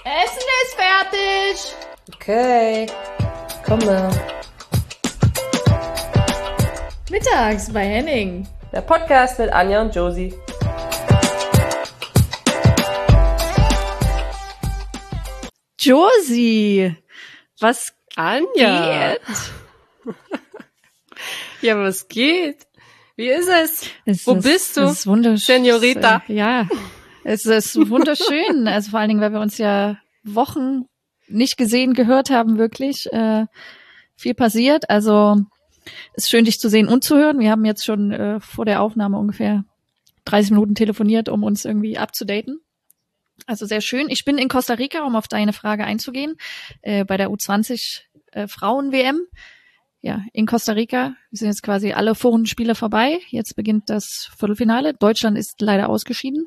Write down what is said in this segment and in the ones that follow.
Essen ist fertig. Okay, komme. Mittags bei Henning. Der Podcast mit Anja und Josie. Josie, was Anja. geht? Ja, was geht? Wie ist es? Wo bist du? Es ist wunderschön. Senorita? Ja, es ist wunderschön. Also vor allen Dingen, weil wir uns ja Wochen nicht gesehen, gehört haben, wirklich. Viel passiert. Also es ist schön, dich zu sehen und zu hören. Wir haben jetzt schon vor der Aufnahme ungefähr 30 Minuten telefoniert, um uns irgendwie abzudaten. Also sehr schön. Ich bin in Costa Rica, um auf deine Frage einzugehen, bei der U20 Frauen-WM. Ja, in Costa Rica. Wir sind jetzt quasi alle Vorrundenspiele vorbei. Jetzt beginnt das Viertelfinale. Deutschland ist leider ausgeschieden.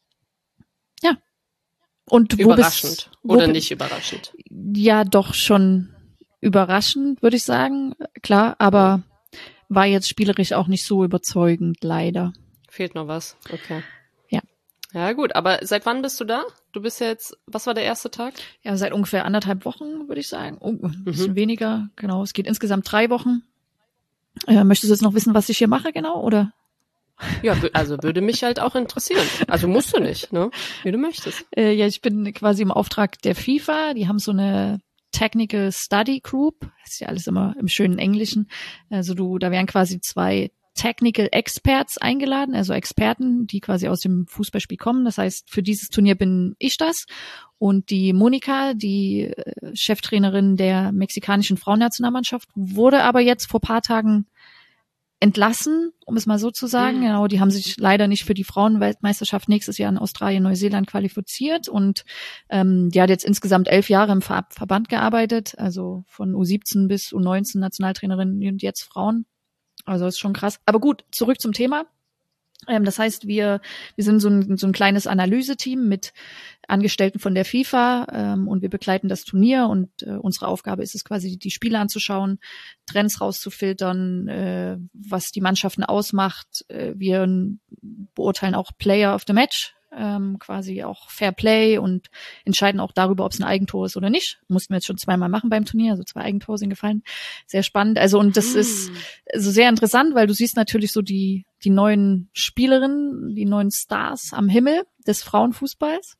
Ja. Und Überraschend oder nicht überraschend? Ja, doch schon überraschend, würde ich sagen. Klar, aber war jetzt spielerisch auch nicht so überzeugend, leider. Fehlt noch was? Okay. Ja. Ja, gut. Aber seit wann bist du da? Du bist jetzt, was war der erste Tag? Ja, seit ungefähr 1,5 Wochen, würde ich sagen. Ein bisschen weniger, genau. Es geht insgesamt 3 Wochen. Möchtest du jetzt noch wissen, was ich hier mache, genau, oder? Ja, also würde mich halt auch interessieren. Also musst du nicht, ne? Wie du möchtest. Ja, ich bin quasi im Auftrag der FIFA. Die haben so eine Technical Study Group. Das ist ja alles immer im schönen Englischen. Also da wären quasi 2 Technical Experts eingeladen, also Experten, die quasi aus dem Fußballspiel kommen. Das heißt, für dieses Turnier bin ich das. Und die Monika, die Cheftrainerin der mexikanischen Frauennationalmannschaft, wurde aber jetzt vor ein paar Tagen entlassen, um es mal so zu sagen. Genau, die haben sich leider nicht für die Frauenweltmeisterschaft nächstes Jahr in Australien, Neuseeland qualifiziert und die hat jetzt insgesamt 11 Jahre im Verband gearbeitet, also von U17 bis U19 Nationaltrainerin und jetzt Frauen. Also ist schon krass. Aber gut, zurück zum Thema. Das heißt, wir sind so ein kleines Analyseteam mit Angestellten von der FIFA und wir begleiten das Turnier und unsere Aufgabe ist es quasi, die Spiele anzuschauen, Trends rauszufiltern, was die Mannschaften ausmacht. Wir beurteilen auch Player of the Match, quasi auch Fair Play und entscheiden auch darüber, ob es ein Eigentor ist oder nicht. Mussten wir jetzt schon 2-mal machen beim Turnier, also 2 Eigentore sind gefallen. Sehr spannend. Also und das ist also sehr interessant, weil du siehst natürlich so die neuen Spielerinnen, die neuen Stars am Himmel des Frauenfußballs.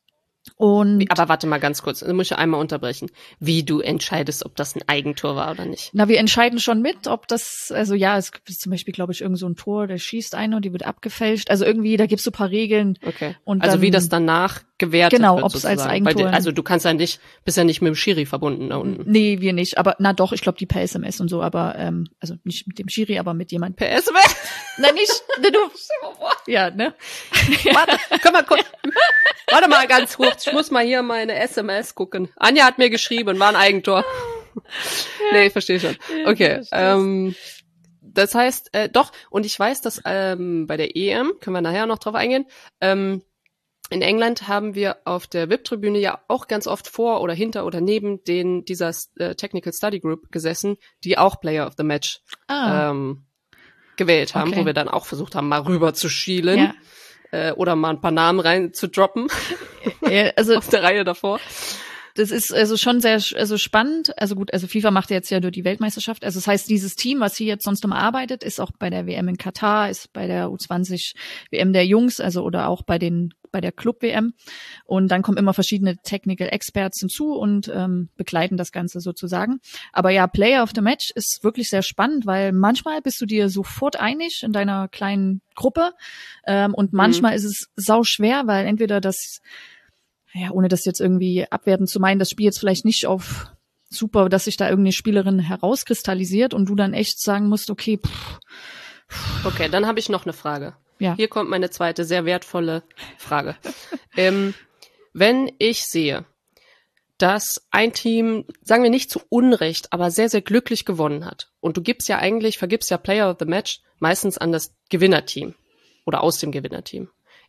Und Aber warte mal ganz kurz, muss ich einmal unterbrechen. Wie du entscheidest, ob das ein Eigentor war oder nicht? Na, wir entscheiden schon mit, ob das, also ja, es gibt zum Beispiel, glaube ich, irgend so ein Tor, der schießt eine und die wird abgefälscht. Also irgendwie, da gibt's so ein paar Regeln. Okay. Und also dann, wie das danach gewertet genau, wird. Genau, ob es als Eigentor. Also du kannst ja nicht, bist ja nicht mit dem Schiri verbunden da unten. Nee, wir nicht. Aber na doch, ich glaube die per SMS und so, aber also nicht mit dem Schiri, aber mit jemandem. Per SMS? Nein, nicht. Ne, du. Ja, ne? Warte, komm mal gucken. Warte mal ganz kurz, ich muss mal hier meine SMS gucken. Anja hat mir geschrieben, war ein Eigentor. Nee, ich verstehe schon. Okay, das heißt, doch, und ich weiß, dass bei der EM, können wir nachher noch drauf eingehen, in England haben wir auf der VIP-Tribüne ja auch ganz oft vor oder hinter oder neben dieser Technical Study Group gesessen, die auch Player of the Match gewählt haben, wo wir dann auch versucht haben, mal rüber zu schielen. Ja. Oder mal ein paar Namen rein zu droppen. Ja, also auf der Reihe davor. Das ist also schon sehr spannend. Also gut, also FIFA macht jetzt ja nur die Weltmeisterschaft. Also das heißt, dieses Team, was hier jetzt sonst immer arbeitet, ist auch bei der WM in Katar, ist bei der U20 WM der Jungs, also oder auch bei der Club-WM. Und dann kommen immer verschiedene Technical Experts hinzu und begleiten das Ganze sozusagen. Aber ja, Player of the Match ist wirklich sehr spannend, weil manchmal bist du dir sofort einig in deiner kleinen Gruppe und manchmal ist es sau schwer, weil entweder das, ja, ohne das jetzt irgendwie abwertend zu meinen, das Spiel jetzt vielleicht nicht auf super, dass sich da irgendeine Spielerin herauskristallisiert und du dann echt sagen musst, okay, Okay, dann habe ich noch eine Frage. Ja. Hier kommt meine zweite, sehr wertvolle Frage. Wenn ich sehe, dass ein Team, sagen wir nicht zu Unrecht, aber sehr, sehr glücklich gewonnen hat und du vergibst ja Player of the Match meistens an das Gewinnerteam oder aus dem Gewinnerteam.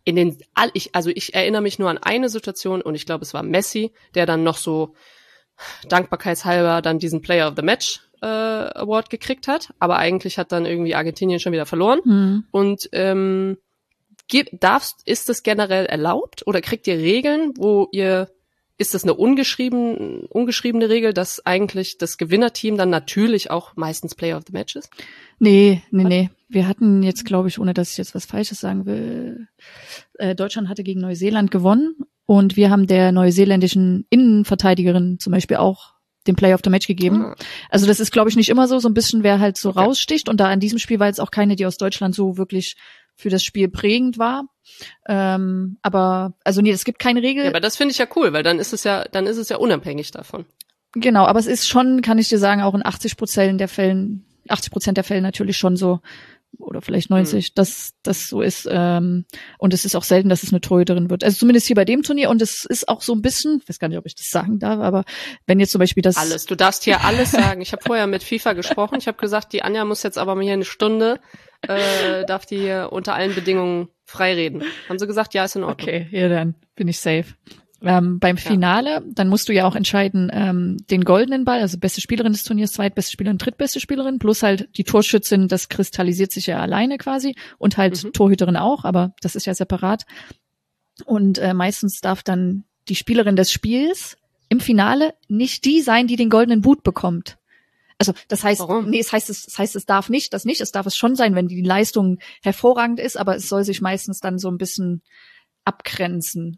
Ich erinnere mich nur an eine Situation und ich glaube, es war Messi, der dann noch so dankbarkeitshalber dann diesen Player of the Match Award gekriegt hat, aber eigentlich hat dann irgendwie Argentinien schon wieder verloren. Und ist das generell erlaubt oder kriegt ihr Regeln, wo ihr ist das eine ungeschriebene Regel, dass eigentlich das Gewinnerteam dann natürlich auch meistens Player of the Match ist? Nee. Wir hatten jetzt, glaube ich, ohne dass ich jetzt was Falsches sagen will, Deutschland hatte gegen Neuseeland gewonnen und wir haben der neuseeländischen Innenverteidigerin zum Beispiel auch den Player of the Match gegeben. Also das ist, glaube ich, nicht immer so ein bisschen, wer halt so raussticht. Und da in diesem Spiel war jetzt auch keine, die aus Deutschland so wirklich für das Spiel prägend war. Aber, also nee, es gibt keine Regel. Ja, aber das finde ich ja cool, weil dann ist es ja unabhängig davon. Genau, aber es ist schon, kann ich dir sagen, auch in 80% der Fälle natürlich schon so, oder vielleicht 90, dass das so ist. Und es ist auch selten, dass es eine Torhüterin wird. Also zumindest hier bei dem Turnier. Und es ist auch so ein bisschen, ich weiß gar nicht, ob ich das sagen darf, aber wenn jetzt zum Beispiel das... Alles, du darfst hier alles sagen. Ich habe vorher mit FIFA gesprochen. Ich habe gesagt, die Anja muss jetzt aber mal hier eine Stunde, darf die hier unter allen Bedingungen frei reden. Haben sie gesagt, ja, ist in Ordnung. Okay, ja, dann bin ich safe. Beim Finale, dann musst du ja auch entscheiden, den goldenen Ball, also beste Spielerin des Turniers, zweitbeste Spielerin, drittbeste Spielerin, plus halt die Torschützin, das kristallisiert sich ja alleine quasi und halt Torhüterin auch, aber das ist ja separat. Und meistens darf dann die Spielerin des Spiels im Finale nicht die sein, die den goldenen Boot bekommt. Also das heißt, warum? Nee, es heißt, es darf nicht, das nicht, es darf es schon sein, wenn die Leistung hervorragend ist, aber es soll sich meistens dann so ein bisschen abgrenzen.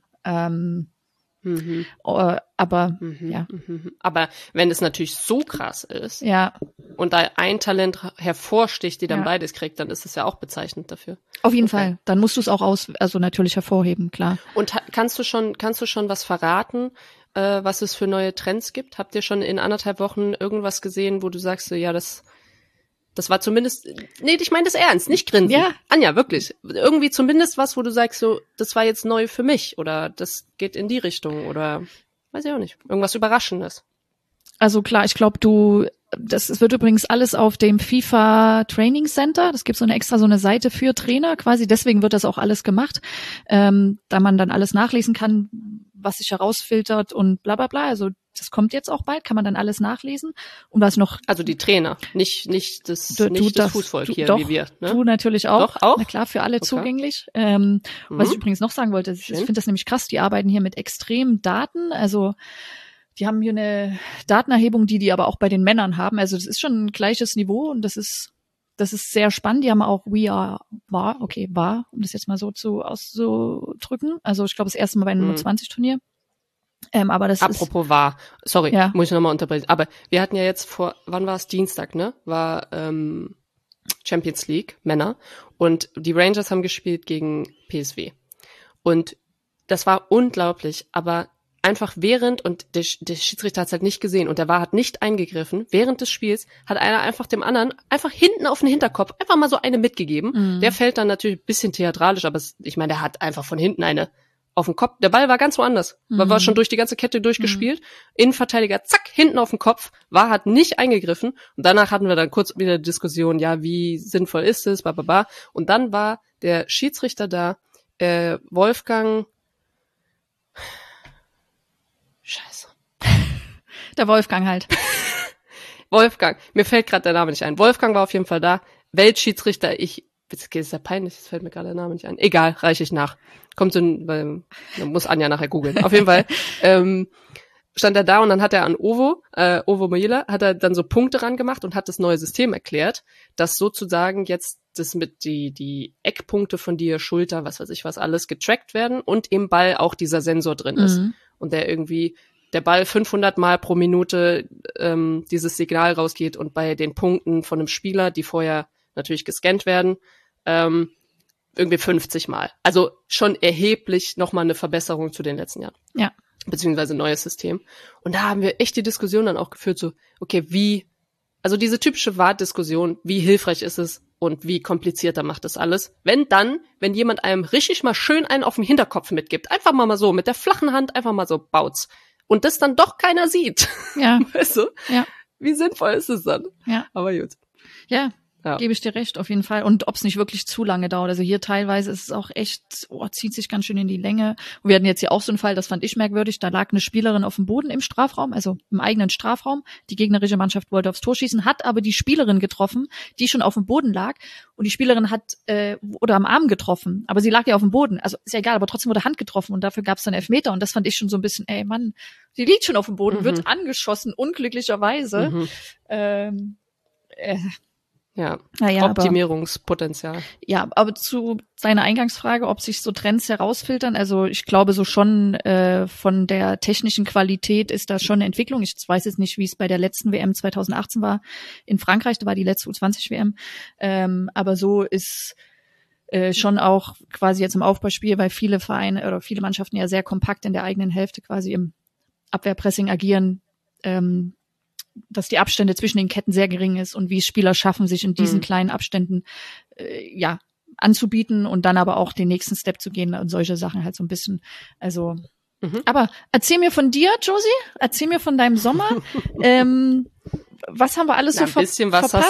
Aber ja. Aber wenn es natürlich so krass ist Ja. und da ein Talent hervorsticht, die dann beides kriegt, dann ist es ja auch bezeichnend dafür. Auf jeden Fall. Dann musst du es auch also natürlich hervorheben, klar. Und kannst du schon was verraten, was es für neue Trends gibt? Habt ihr schon in 1,5 Wochen irgendwas gesehen, wo du sagst, so, ja, das war zumindest, nee, ich meine das ernst, nicht grinsen. Ja. Anja, wirklich. Irgendwie zumindest was, wo du sagst, so, das war jetzt neu für mich oder das geht in die Richtung oder weiß ich auch nicht. Irgendwas Überraschendes. Also klar, ich glaube, es wird übrigens alles auf dem FIFA Training Center. Das gibt so eine Seite für Trainer quasi. Deswegen wird das auch alles gemacht, da man dann alles nachlesen kann, was sich herausfiltert und bla bla bla. Also das kommt jetzt auch bald, kann man dann alles nachlesen. Und was noch? Also die Trainer, nicht das Fußvolk hier, doch, wie wir. Ne? Du natürlich auch. Doch, auch? Na klar, für alle zugänglich. Was ich übrigens noch sagen wollte, ich finde das nämlich krass, die arbeiten hier mit extremen Daten. Also die haben hier eine Datenerhebung, die aber auch bei den Männern haben. Also das ist schon ein gleiches Niveau und das ist sehr spannend. Die haben auch VAR, um das jetzt mal so auszudrücken. Also ich glaube, das erste Mal bei einem 20-Turnier. Aber das Apropos VAR, sorry, Ja. muss ich nochmal unterbrechen. Aber wir hatten ja jetzt wann war es? Dienstag, ne? War Champions League, Männer. Und die Rangers haben gespielt gegen PSV. Und das war unglaublich, aber einfach und der Schiedsrichter hat es halt nicht gesehen und der VAR hat nicht eingegriffen. Während des Spiels hat einer einfach dem anderen einfach hinten auf den Hinterkopf einfach mal so eine mitgegeben. Der fällt dann natürlich ein bisschen theatralisch, aber ich meine, der hat einfach von hinten eine auf den Kopf. Der Ball war ganz woanders. War schon durch die ganze Kette durchgespielt. Innenverteidiger, zack, hinten auf den Kopf. VAR hat nicht eingegriffen. Und danach hatten wir dann kurz wieder Diskussion, ja, wie sinnvoll ist es, bla. Und dann war der Schiedsrichter da, Wolfgang, Scheiße. der Wolfgang halt. Wolfgang, mir fällt gerade der Name nicht ein. Wolfgang war auf jeden Fall da. Weltschiedsrichter, das ist ja peinlich, das fällt mir gerade der Name nicht ein. Egal, reiche ich nach. Weil man muss Anja nachher googeln. Auf jeden Fall stand er da und dann hat er an Ovo Mojila, hat er dann so Punkte ran gemacht und hat das neue System erklärt, dass sozusagen jetzt das mit die Eckpunkte von dir, Schulter, was weiß ich was alles getrackt werden und im Ball auch dieser Sensor drin ist. Und der Ball 500 Mal pro Minute dieses Signal rausgeht und bei den Punkten von einem Spieler, die vorher natürlich gescannt werden, irgendwie 50 Mal. Also schon erheblich nochmal eine Verbesserung zu den letzten Jahren. Ja. Beziehungsweise ein neues System. Und da haben wir echt die Diskussion dann auch geführt, so, okay, also diese typische VAR-Diskussion, wie hilfreich ist es und wie komplizierter macht das alles, wenn jemand einem richtig mal schön einen auf den Hinterkopf mitgibt, einfach mal so, mit der flachen Hand einfach mal so baut's. Und das dann doch keiner sieht. Ja. Weißt du? Ja. Wie sinnvoll ist es dann? Ja. Aber gut. Ja. gebe ich dir recht, auf jeden Fall. Und ob es nicht wirklich zu lange dauert. Also hier teilweise ist es auch echt, zieht sich ganz schön in die Länge. Und wir hatten jetzt hier auch so einen Fall, das fand ich merkwürdig, da lag eine Spielerin auf dem Boden im Strafraum, also im eigenen Strafraum. Die gegnerische Mannschaft wollte aufs Tor schießen, hat aber die Spielerin getroffen, die schon auf dem Boden lag. Und die Spielerin hat, oder am Arm getroffen, aber sie lag ja auf dem Boden. Also ist ja egal, aber trotzdem wurde Hand getroffen und dafür gab es dann Elfmeter. Und das fand ich schon so ein bisschen, ey Mann, sie liegt schon auf dem Boden, wird angeschossen, unglücklicherweise. Ja, naja, Optimierungspotenzial. Aber zu seiner Eingangsfrage, ob sich so Trends herausfiltern, also ich glaube so schon von der technischen Qualität ist da schon eine Entwicklung. Ich weiß jetzt nicht, wie es bei der letzten WM 2018 war. In Frankreich, da war die letzte U20-WM. Aber so ist schon auch quasi jetzt im Aufbauspiel, weil viele Vereine oder viele Mannschaften ja sehr kompakt in der eigenen Hälfte quasi im Abwehrpressing agieren, dass die Abstände zwischen den Ketten sehr gering ist und wie es Spieler schaffen, sich in diesen kleinen Abständen anzubieten und dann aber auch den nächsten Step zu gehen und solche Sachen halt so ein bisschen. Also, aber erzähl mir von dir, Josie, erzähl mir von deinem Sommer. Was haben wir alles so verpasst?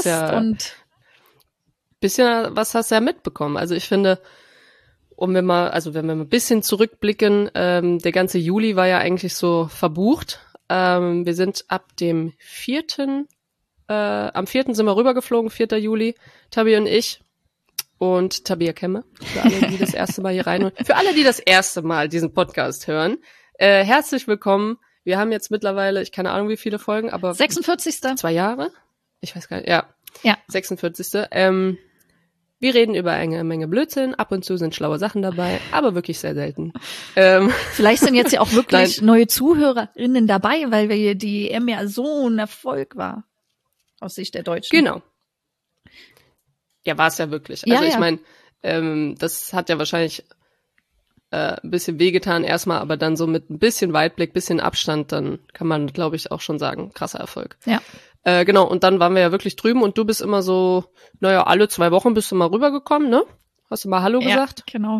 Bisschen was hast du ja mitbekommen. Also ich finde, wenn wir mal ein bisschen zurückblicken, der ganze Juli war ja eigentlich so verbucht. Wir sind ab dem 4. Am 4. sind wir rübergeflogen, 4. Juli, Tabi und ich und Tabia Kemme, für alle, die das erste Mal hier reinhören. Für alle, die das erste Mal diesen Podcast hören, herzlich willkommen. Wir haben jetzt mittlerweile, ich keine Ahnung wie viele Folgen, aber 46. 2 Jahre? Ich weiß gar nicht, ja. 46. Wir reden über eine Menge Blödsinn, ab und zu sind schlaue Sachen dabei, aber wirklich sehr selten. Vielleicht sind jetzt ja auch wirklich neue ZuhörerInnen dabei, weil die EM ja so ein Erfolg war, aus Sicht der Deutschen. Genau. Ja, war es ja wirklich. Also ich meine, das hat ja wahrscheinlich ein bisschen wehgetan erstmal, aber dann so mit ein bisschen Weitblick, bisschen Abstand, dann kann man, glaube ich, auch schon sagen, krasser Erfolg. Ja. Genau, und dann waren wir ja wirklich drüben und du bist immer so, alle 2 Wochen bist du mal rübergekommen, ne? Hast du mal Hallo gesagt? Ja, genau.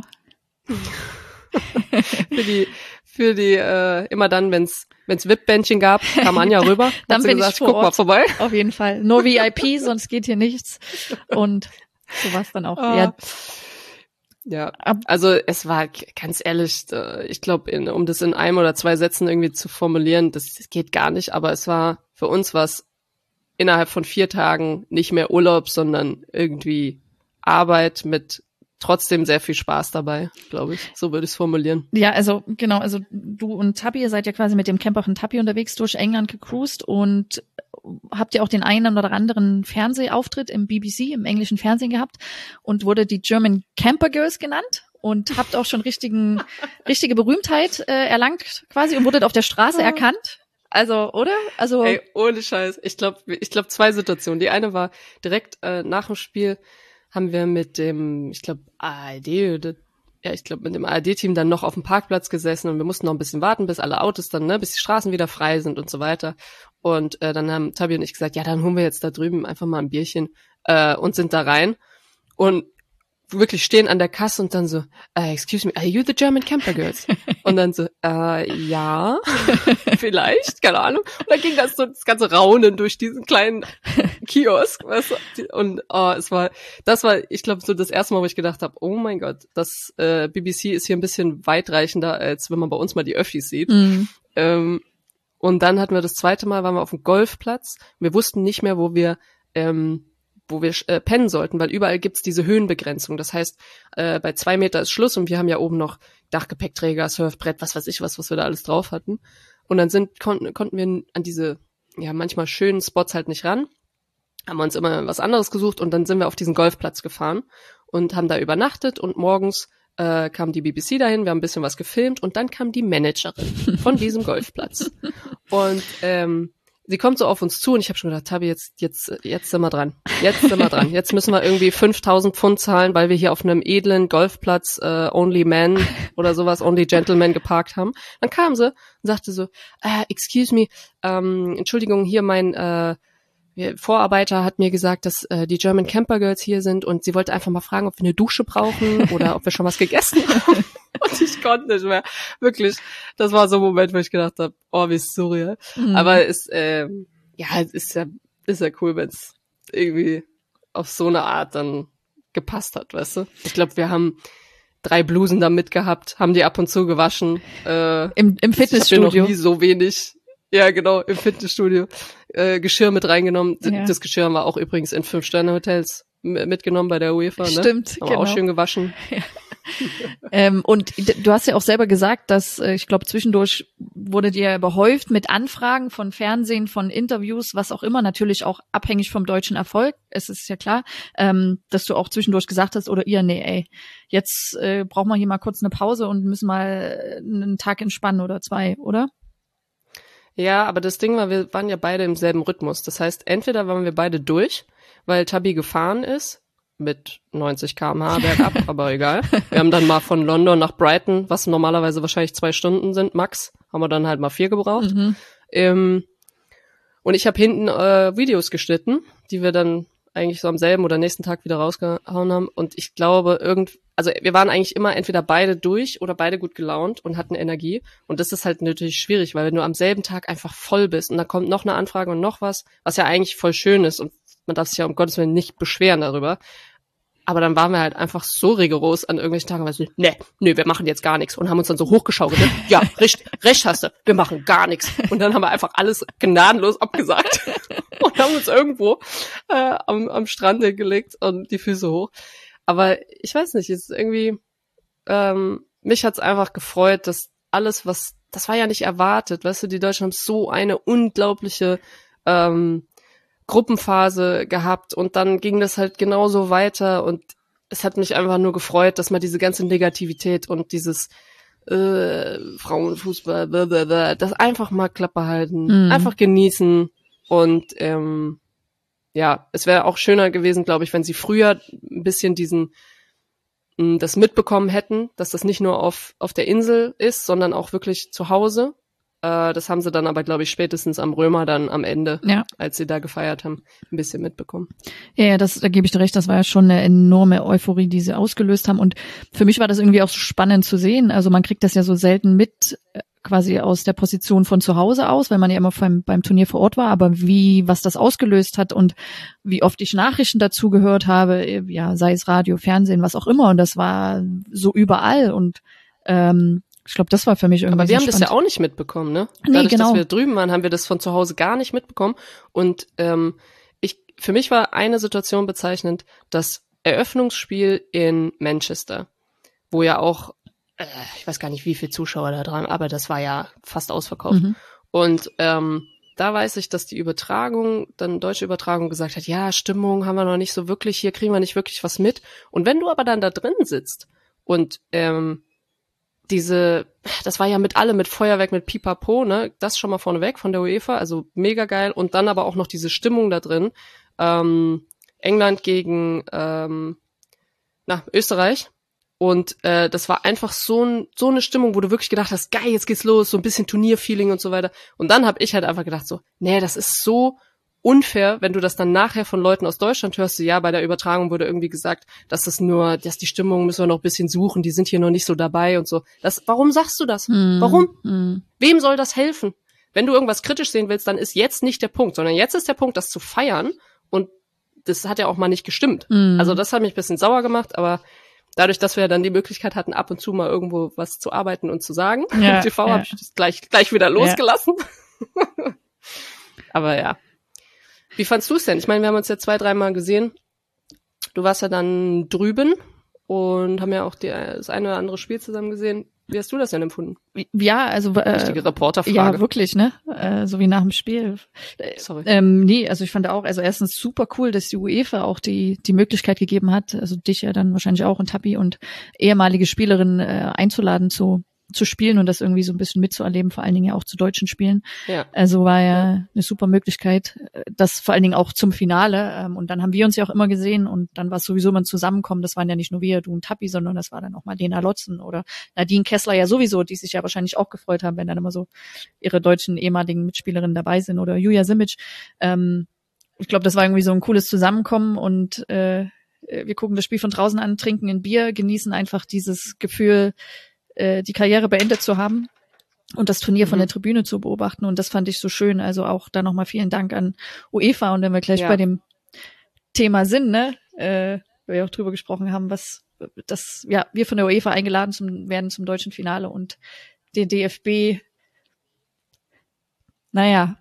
für die immer dann, wenn's VIP-Bändchen gab, kam Anja rüber. Dann bin gesagt, ich vor guck Ort. mal vorbei. Auf jeden Fall. Nur VIP, sonst geht hier nichts. Und so war's dann auch. Ja, also es war, ganz ehrlich, ich glaube, um das in 1 oder 2 Sätzen irgendwie zu formulieren, das geht gar nicht, aber für uns war es innerhalb von 4 Tagen nicht mehr Urlaub, sondern irgendwie Arbeit mit trotzdem sehr viel Spaß dabei, glaube ich. So würde ich es formulieren. Ja, also genau, also du und Tabi, ihr seid ja quasi mit dem Camper von Tabi unterwegs durch England gecruised und habt ihr auch den einen oder anderen Fernsehauftritt im BBC, im englischen Fernsehen gehabt und wurde die German Camper Girls genannt und habt auch schon richtige Berühmtheit erlangt quasi und wurdet auf der Straße erkannt. Also, oder? Also ey, ohne Scheiß. Ich glaube 2 Situationen. Die eine war direkt nach dem Spiel haben wir mit dem, ich glaube mit dem ARD-Team dann noch auf dem Parkplatz gesessen und wir mussten noch ein bisschen warten, bis alle Autos dann, bis die Straßen wieder frei sind und so weiter. Und dann haben Tabi und ich gesagt, ja, dann holen wir jetzt da drüben einfach mal ein Bierchen und sind da rein und wirklich stehen an der Kasse und dann so, excuse me, are you the German Camper Girls? Und dann so, ja, vielleicht, keine Ahnung. Und dann ging das ganze Raunen durch diesen kleinen Kiosk, weißt du? Und das war, ich glaube, so das erste Mal, wo ich gedacht habe, oh mein Gott, das BBC ist hier ein bisschen weitreichender, als wenn man bei uns mal die Öffis sieht. Mhm. Und dann hatten wir das zweite Mal, waren wir auf dem Golfplatz. Wir wussten nicht mehr, wo wir pennen sollten, weil überall gibt's diese Höhenbegrenzung. Das heißt, bei 2 Meter ist Schluss und wir haben ja oben noch Dachgepäckträger, Surfbrett, was weiß ich was wir da alles drauf hatten. Und dann konnten wir an diese, manchmal schönen Spots halt nicht ran. Haben wir uns immer was anderes gesucht und dann sind wir auf diesen Golfplatz gefahren und haben da übernachtet und morgens kam die BBC dahin, wir haben ein bisschen was gefilmt und dann kam die Managerin von diesem Golfplatz. Und sie kommt so auf uns zu und ich habe schon gedacht, Tabi, jetzt sind wir dran. Jetzt sind wir dran. Jetzt müssen wir irgendwie 5.000 Pfund zahlen, weil wir hier auf einem edlen Golfplatz Only Men oder sowas, Only Gentlemen geparkt haben. Dann kam sie und sagte so, excuse me, Entschuldigung, hier mein Vorarbeiter hat mir gesagt, dass die German Camper Girls hier sind und sie wollte einfach mal fragen, ob wir eine Dusche brauchen oder ob wir schon was gegessen haben. Und ich konnte nicht mehr. Wirklich. Das war so ein Moment, wo ich gedacht habe, oh, wie surreal. Aber es ist ja cool, wenn es irgendwie auf so eine Art dann gepasst hat, weißt du? Ich glaube, wir haben 3 Blusen da mitgehabt, haben die ab und zu gewaschen. Im Fitnessstudio. Ich habe noch nie so wenig, ja genau, im Fitnessstudio, Geschirr mit reingenommen. Ja. Das Geschirr haben wir auch übrigens in 5-Sterne-Hotels mitgenommen bei der UEFA. Stimmt, ne? Haben wir auch schön gewaschen. Ja. Und du hast ja auch selber gesagt, dass ich glaube zwischendurch wurde dir behäuft mit Anfragen von Fernsehen, von Interviews, was auch immer, natürlich auch abhängig vom deutschen Erfolg. Es ist ja klar, dass du auch zwischendurch gesagt hast, oder ihr, nee, ey, jetzt brauchen wir hier mal kurz eine Pause und müssen mal einen Tag entspannen oder 2, oder? Ja, aber das Ding war, wir waren ja beide im selben Rhythmus. Das heißt, entweder waren wir beide durch, weil Tabby gefahren ist, mit 90 km/h bergab, aber egal. Wir haben dann mal von London nach Brighton, was normalerweise wahrscheinlich 2 Stunden sind, max, haben wir dann halt mal 4 gebraucht. Und ich habe hinten Videos geschnitten, die wir dann eigentlich so am selben oder nächsten Tag wieder rausgehauen haben. Und ich glaube, also wir waren eigentlich immer entweder beide durch oder beide gut gelaunt und hatten Energie. Und das ist halt natürlich schwierig, weil wenn du am selben Tag einfach voll bist und da kommt noch eine Anfrage und noch was ja eigentlich voll schön ist und man darf sich ja um Gottes Willen nicht beschweren darüber. Aber dann waren wir halt einfach so rigoros an irgendwelchen Tagen, weil so, nee, wir machen jetzt gar nichts und haben uns dann so hochgeschaukelt. Ne? Ja, recht hast du, wir machen gar nichts. Und dann haben wir einfach alles gnadenlos abgesagt und haben uns irgendwo am Strand hingelegt und die Füße hoch. Aber ich weiß nicht, es ist irgendwie, mich hat's einfach gefreut, dass alles, das war ja nicht erwartet, weißt du, die Deutschen haben so eine unglaubliche Gruppenphase gehabt und dann ging das halt genauso weiter und es hat mich einfach nur gefreut, dass man diese ganze Negativität und dieses Frauenfußball, das einfach mal Klappe halten, einfach genießen und ja, es wäre auch schöner gewesen, glaube ich, wenn sie früher ein bisschen das mitbekommen hätten, dass das nicht nur auf der Insel ist, sondern auch wirklich zu Hause. Das haben sie dann aber, glaube ich, spätestens am Römer dann am Ende, als sie da gefeiert haben, ein bisschen mitbekommen. Ja, da gebe ich dir recht, das war ja schon eine enorme Euphorie, die sie ausgelöst haben. Und für mich war das irgendwie auch so spannend zu sehen. Also man kriegt das ja so selten mit, quasi aus der Position von zu Hause aus, weil man ja immer beim Turnier vor Ort war, aber was das ausgelöst hat und wie oft ich Nachrichten dazu gehört habe, ja, sei es Radio, Fernsehen, was auch immer. Und das war so überall und ich glaube, das war für mich irgendwie. Aber wir haben spannend. das ja auch nicht mitbekommen, ne? Nee, Dadurch, genau. dass wir drüben waren, haben wir das von zu Hause gar nicht mitbekommen. Und für mich war eine Situation bezeichnend, das Eröffnungsspiel in Manchester, wo ja auch, ich weiß gar nicht, wie viele Zuschauer da dran, aber das war ja fast ausverkauft. Und da weiß ich, dass die deutsche Übertragung gesagt hat, ja, Stimmung haben wir noch nicht so wirklich, hier kriegen wir nicht wirklich was mit. Und wenn du aber dann da drin sitzt und das war ja mit Feuerwerk, mit Pipapo, ne, das schon mal vorneweg von der UEFA, also mega geil. Und dann aber auch noch diese Stimmung da drin, England gegen Österreich. Und das war einfach so eine Stimmung, wo du wirklich gedacht hast, geil, jetzt geht's los, so ein bisschen Turnierfeeling und so weiter. Und dann habe ich halt einfach gedacht so, nee, das ist so unfair, wenn du das dann nachher von Leuten aus Deutschland hörst, ja, bei der Übertragung wurde irgendwie gesagt, dass die Stimmung müssen wir noch ein bisschen suchen, die sind hier noch nicht so dabei und so. Warum sagst du das? Warum? Wem soll das helfen? Wenn du irgendwas kritisch sehen willst, dann ist jetzt nicht der Punkt, sondern jetzt ist der Punkt, das zu feiern und das hat ja auch mal nicht gestimmt. Also das hat mich ein bisschen sauer gemacht, aber dadurch, dass wir dann die Möglichkeit hatten, ab und zu mal irgendwo was zu arbeiten und zu sagen, im TV habe ich das gleich wieder losgelassen. Aber ja. Wie fandst du es denn? Ich meine, wir haben uns ja 2-3 Mal gesehen. Du warst ja dann drüben und haben ja auch das eine oder andere Spiel zusammen gesehen. Wie hast du das denn empfunden? Ja, also richtige Reporterfrage. Ja, wirklich, ne? So wie nach dem Spiel. Sorry. Nee, also ich fand auch, also erstens super cool, dass die UEFA auch die Möglichkeit gegeben hat, also dich ja dann wahrscheinlich auch und Tappi und ehemalige Spielerinnen einzuladen zu spielen und das irgendwie so ein bisschen mitzuerleben, vor allen Dingen ja auch zu deutschen Spielen. Ja. Also war ja eine super Möglichkeit, das vor allen Dingen auch zum Finale. Und dann haben wir uns ja auch immer gesehen und dann war es sowieso mal ein Zusammenkommen. Das waren ja nicht nur wir, du und Tappi, sondern das war dann auch mal Lena Lotzen oder Nadine Kessler ja sowieso, die sich ja wahrscheinlich auch gefreut haben, wenn dann immer so ihre deutschen ehemaligen Mitspielerinnen dabei sind oder Julia Simic. Ich glaube, das war irgendwie so ein cooles Zusammenkommen und wir gucken das Spiel von draußen an, trinken ein Bier, genießen einfach dieses Gefühl, die Karriere beendet zu haben und das Turnier von der Tribüne zu beobachten. Und das fand ich so schön. Also auch da nochmal vielen Dank an UEFA. Und wenn wir gleich bei dem Thema sind, ne? Wir auch drüber gesprochen haben, wir von der UEFA eingeladen werden zum deutschen Finale und der DFB, naja.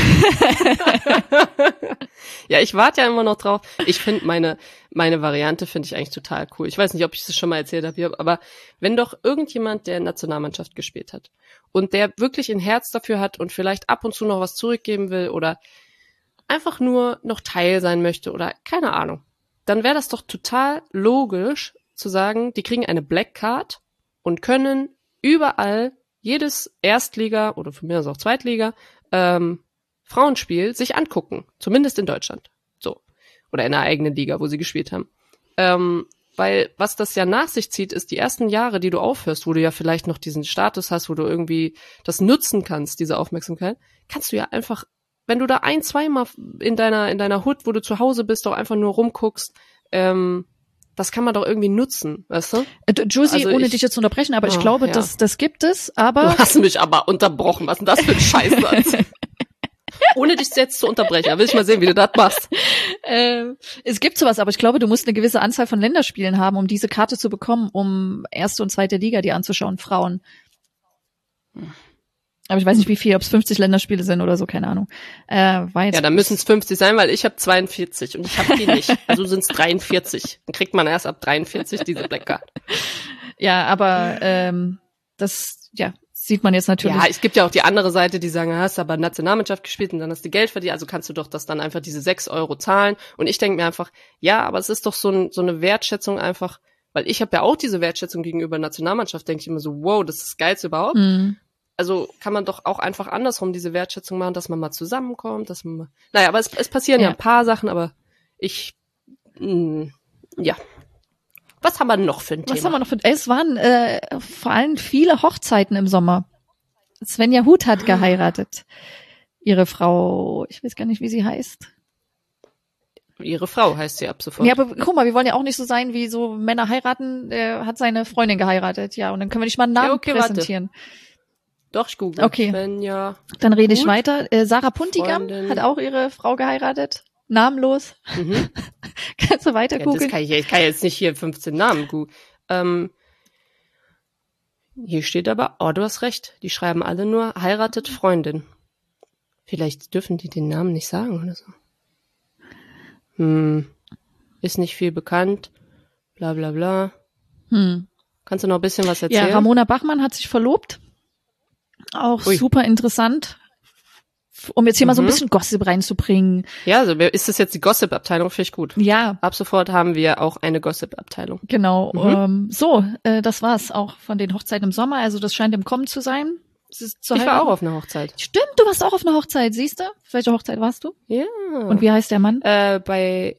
Ja, ich warte ja immer noch drauf. Ich finde meine Variante finde ich eigentlich total cool. Ich weiß nicht, ob ich das schon mal erzählt habe hier, aber wenn doch irgendjemand, der in der Nationalmannschaft gespielt hat und der wirklich ein Herz dafür hat und vielleicht ab und zu noch was zurückgeben will oder einfach nur noch Teil sein möchte oder keine Ahnung, dann wäre das doch total logisch zu sagen, die kriegen eine Black Card und können überall jedes Erstliga oder von mir aus auch Zweitliga Frauenspiel sich angucken, zumindest in Deutschland, so, oder in der eigenen Liga, wo sie gespielt haben, weil was das ja nach sich zieht, ist die ersten Jahre, die du aufhörst, wo du ja vielleicht noch diesen Status hast, wo du irgendwie das nutzen kannst, diese Aufmerksamkeit, kannst du ja einfach, wenn du da zweimal in deiner Hood, wo du zu Hause bist, doch einfach nur rumguckst, das kann man doch irgendwie nutzen, weißt du? Josie, also ohne dich jetzt zu unterbrechen, aber ich glaube, ja. das gibt es, aber... Du hast mich aber unterbrochen, was ist denn das für ein Scheiß? Ohne dich jetzt zu unterbrechen, will ich mal sehen, wie du das machst. Es gibt sowas, aber ich glaube, du musst eine gewisse Anzahl von Länderspielen haben, um diese Karte zu bekommen, um erste und zweite Liga dir anzuschauen, Frauen. Aber ich weiß nicht, wie viel, ob es 50 Länderspiele sind oder so, keine Ahnung. Ja, dann müssen es 50 sein, weil ich habe 42 und ich habe die nicht. Also sind es 43. Dann kriegt man erst ab 43 diese Black Card. Ja, aber das sieht man jetzt natürlich. Ja, es gibt ja auch die andere Seite, die sagen, hast aber Nationalmannschaft gespielt und dann hast du Geld verdient, also kannst du doch das dann einfach diese 6 € zahlen. Und ich denke mir einfach, ja, aber es ist doch so eine Wertschätzung einfach, weil ich habe ja auch diese Wertschätzung gegenüber Nationalmannschaft, denke ich immer so, wow, das ist das Geilste überhaupt. Mhm. Also kann man doch auch einfach andersrum diese Wertschätzung machen, dass man mal zusammenkommt, dass man mal, naja, aber es passieren ja ein paar Sachen, aber ja. Was haben wir noch für ein Thema? Was haben wir noch für Es waren vor allem viele Hochzeiten im Sommer. Svenja Huth hat geheiratet. Ihre Frau, ich weiß gar nicht, wie sie heißt. Ihre Frau heißt sie ab sofort. Ja, aber guck mal, wir wollen ja auch nicht so sein, wie so Männer heiraten. Er hat seine Freundin geheiratet, ja. Und dann können wir nicht mal einen Namen präsentieren. Warte. Doch, ich google. Okay, Svenja dann rede ich weiter. Sarah Puntigam hat auch ihre Frau geheiratet. Namenlos. Mhm. Kannst du weiter googeln? Ich kann jetzt nicht hier 15 Namen googeln. Hier steht aber, du hast recht, die schreiben alle nur heiratet Freundin. Vielleicht dürfen die den Namen nicht sagen oder so. Ist nicht viel bekannt, bla bla bla. Kannst du noch ein bisschen was erzählen? Ja, Ramona Bachmann hat sich verlobt. Auch super interessant. Um jetzt hier mal so ein bisschen Gossip reinzubringen. Ja, also ist das jetzt die Gossip-Abteilung? Finde ich gut. Ja. Ab sofort haben wir auch eine Gossip-Abteilung. Genau. Das war's auch von den Hochzeiten im Sommer. Also das scheint im Kommen zu sein. Ich war auch auf einer Hochzeit. Stimmt, du warst auch auf einer Hochzeit, siehst du? Auf welcher Hochzeit warst du? Ja. Und wie heißt der Mann? Bei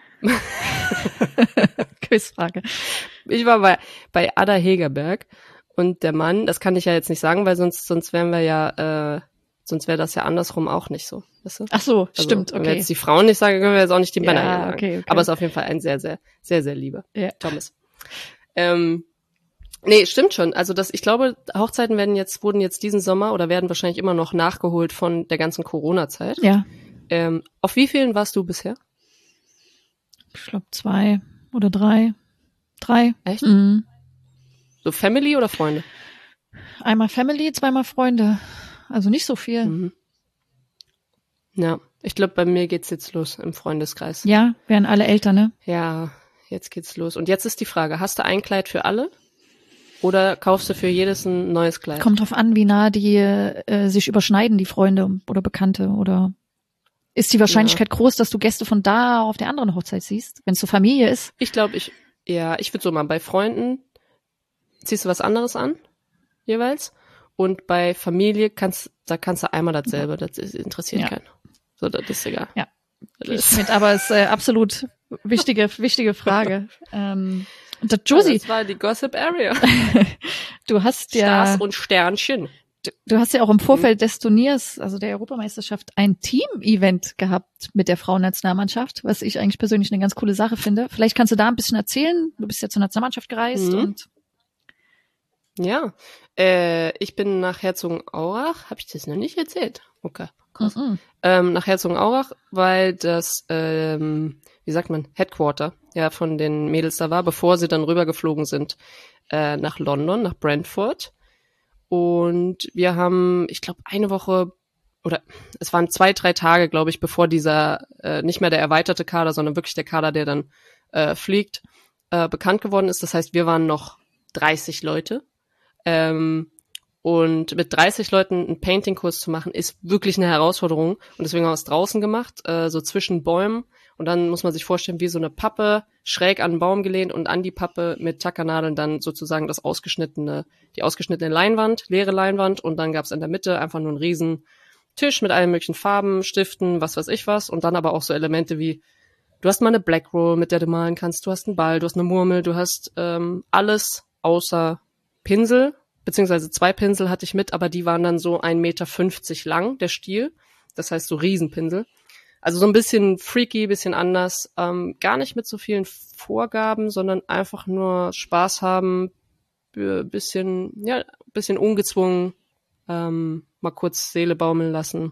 Quizfrage. Ich war bei Ada Hegerberg und der Mann, das kann ich ja jetzt nicht sagen, weil sonst wären wir ja sonst wäre das ja andersrum auch nicht so, weißt du? Ach so, also, stimmt, okay. Wenn wir jetzt die Frauen nicht sagen, können wir jetzt auch nicht die Männer ja, sagen. Okay. Aber es ist auf jeden Fall ein sehr, sehr, sehr, sehr lieber Thomas. Nee, stimmt schon. Also ich glaube, Hochzeiten wurden jetzt diesen Sommer oder werden wahrscheinlich immer noch nachgeholt von der ganzen Corona-Zeit. Ja. Auf wie vielen warst du bisher? Ich glaube 2 oder 3. 3. Echt? Mhm. So Family oder Freunde? Einmal Family, zweimal Freunde. Also nicht so viel. Mhm. Ja, ich glaube, bei mir geht's jetzt los im Freundeskreis. Ja, wären alle Eltern, ne? Ja, jetzt geht's los. Und jetzt ist die Frage, hast du ein Kleid für alle? Oder kaufst du für jedes ein neues Kleid? Kommt drauf an, wie nah die sich überschneiden, die Freunde oder Bekannte. Oder ist die Wahrscheinlichkeit groß, dass du Gäste von da auf der anderen Hochzeit siehst, wenn es so Familie ist? Ich glaube, ich würde so mal, bei Freunden ziehst du was anderes an, jeweils. Und bei Familie kannst du einmal dasselbe, das interessiert keinen. So, das ist egal. Ja, aber es ist absolut wichtige Frage. Josie, das war die Gossip Area. Du hast Stars und Sternchen. Du hast ja auch im Vorfeld des Turniers, also der Europameisterschaft, ein Team-Event gehabt mit der Frauennationalmannschaft, was ich eigentlich persönlich eine ganz coole Sache finde. Vielleicht kannst du da ein bisschen erzählen. Du bist ja zur Nationalmannschaft gereist und Ja, ich bin nach Herzogenaurach. Habe ich das noch nicht erzählt? Okay, krass. Nach Herzogenaurach, weil das, wie sagt man, Headquarter ja von den Mädels da war, bevor sie dann rübergeflogen sind nach London, nach Brentford. Und wir haben, ich glaube, eine Woche oder es waren 2-3 Tage, glaube ich, bevor dieser nicht mehr der erweiterte Kader, sondern wirklich der Kader, der dann fliegt, bekannt geworden ist. Das heißt, wir waren noch 30 Leute. Und mit 30 Leuten einen Painting-Kurs zu machen, ist wirklich eine Herausforderung. Und deswegen haben wir es draußen gemacht, so zwischen Bäumen. Und dann muss man sich vorstellen, wie so eine Pappe schräg an den Baum gelehnt und an die Pappe mit Tackernadeln dann sozusagen die ausgeschnittene Leinwand, leere Leinwand. Und dann gab es in der Mitte einfach nur einen riesen Tisch mit allen möglichen Farben, Stiften, was weiß ich was. Und dann aber auch so Elemente wie, du hast mal eine Black Roll, mit der du malen kannst. Du hast einen Ball, du hast eine Murmel, du hast alles außer Pinsel, beziehungsweise 2 Pinsel hatte ich mit, aber die waren dann so 1,50 Meter lang, der Stiel. Das heißt so Riesenpinsel. Also so ein bisschen freaky, bisschen anders. Gar nicht mit so vielen Vorgaben, sondern einfach nur Spaß haben, bisschen ungezwungen, mal kurz Seele baumeln lassen.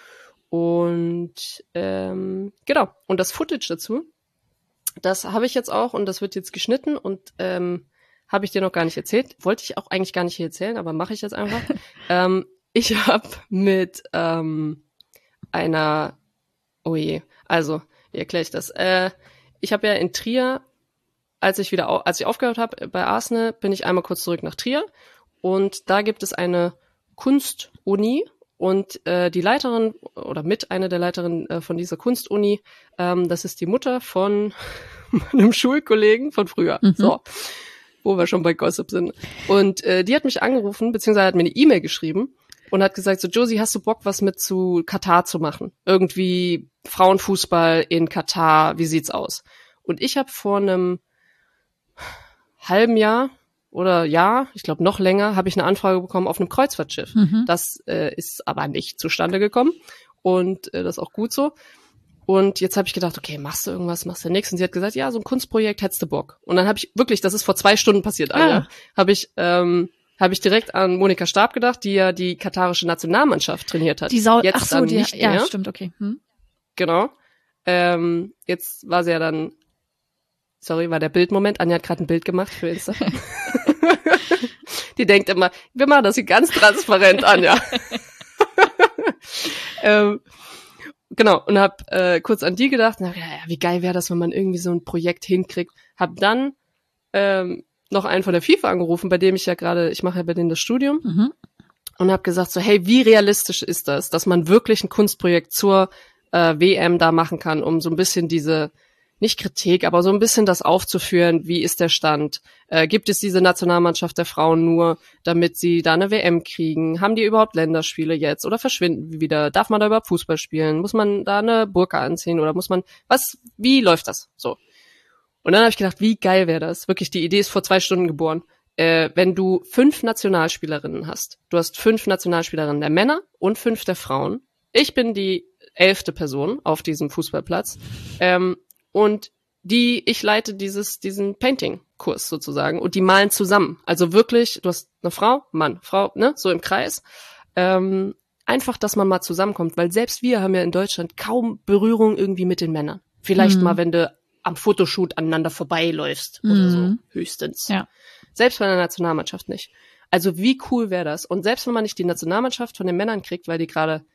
Und genau. Und das Footage dazu, das habe ich jetzt auch und das wird jetzt geschnitten und habe ich dir noch gar nicht erzählt. Wollte ich auch eigentlich gar nicht hier erzählen, aber mache ich jetzt einfach. Ich habe mit einer, oh je, also, wie erkläre ich das? Ich habe ja in Trier, als ich aufgehört habe bei Arsenal, bin ich einmal kurz zurück nach Trier und da gibt es eine Kunstuni und die Leiterin oder mit einer der Leiterinnen von dieser Kunstuni, das ist die Mutter von meinem Schulkollegen von früher. So. Wo wir schon bei Gossip sind. Und die hat mich angerufen, beziehungsweise hat mir eine E-Mail geschrieben und hat gesagt, so Josie, hast du Bock, was mit zu Katar zu machen? Irgendwie Frauenfußball in Katar, wie sieht's aus? Und ich habe vor einem halben Jahr oder Jahr, ich glaube noch länger, habe ich eine Anfrage bekommen auf einem Kreuzfahrtschiff. Das ist aber nicht zustande gekommen und das ist auch gut so. Und jetzt habe ich gedacht, okay, machst du irgendwas, machst du nichts? Und sie hat gesagt, ja, so ein Kunstprojekt, hättest du Bock. Und dann habe ich wirklich, das ist vor 2 Stunden passiert, Anja, habe ich direkt an Monika Stab gedacht, die ja die katarische Nationalmannschaft trainiert hat. Jetzt dann nicht mehr. Ja, stimmt, okay. Genau. Jetzt war sie ja dann, sorry, war der Bildmoment. Anja hat gerade ein Bild gemacht für Insta. Die denkt immer, wir machen das hier ganz transparent, Anja. Genau, und hab kurz an die gedacht, na ja, wie geil wäre das, wenn man irgendwie so ein Projekt hinkriegt. Hab dann noch einen von der FIFA angerufen, bei dem ich mache ja bei denen das Studium und hab gesagt so, hey, wie realistisch ist das, dass man wirklich ein Kunstprojekt zur WM da machen kann, um so ein bisschen diese, nicht Kritik, aber so ein bisschen das aufzuführen, wie ist der Stand? Gibt es diese Nationalmannschaft der Frauen nur, damit sie da eine WM kriegen? Haben die überhaupt Länderspiele jetzt oder verschwinden wieder? Darf man da überhaupt Fußball spielen? Muss man da eine Burka anziehen oder wie läuft das? So. Und dann habe ich gedacht, wie geil wäre das? Wirklich, die Idee ist vor 2 Stunden geboren. Wenn du 5 Nationalspielerinnen hast. Du hast 5 Nationalspielerinnen der Männer und 5 der Frauen. Ich bin die 11. Person auf diesem Fußballplatz. Und ich leite diesen Painting-Kurs sozusagen und die malen zusammen. Also wirklich, du hast eine Frau, Mann, Frau, ne, so im Kreis. Einfach, dass man mal zusammenkommt, weil selbst wir haben ja in Deutschland kaum Berührung irgendwie mit den Männern. Vielleicht mal, wenn du am Fotoshoot aneinander vorbeiläufst oder so, höchstens. Ja. Selbst bei der Nationalmannschaft nicht. Also wie cool wäre das? Und selbst wenn man nicht die Nationalmannschaft von den Männern kriegt, weil die gerade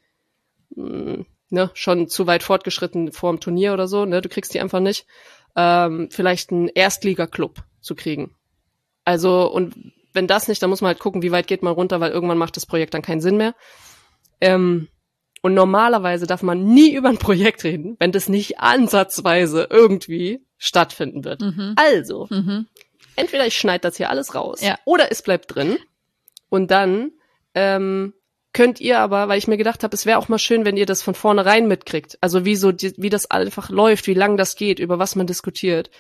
schon zu weit fortgeschritten vor dem Turnier oder so, ne, du kriegst die einfach nicht, vielleicht einen Erstliga-Club zu kriegen. Also, und wenn das nicht, dann muss man halt gucken, wie weit geht man runter, weil irgendwann macht das Projekt dann keinen Sinn mehr. Und normalerweise darf man nie über ein Projekt reden, wenn das nicht ansatzweise irgendwie stattfinden wird. Also, entweder ich schneide das hier alles raus, oder es bleibt drin und dann könnt ihr aber, weil ich mir gedacht habe, es wäre auch mal schön, wenn ihr das von vornherein mitkriegt. Also wie das einfach läuft, wie lang das geht, über was man diskutiert.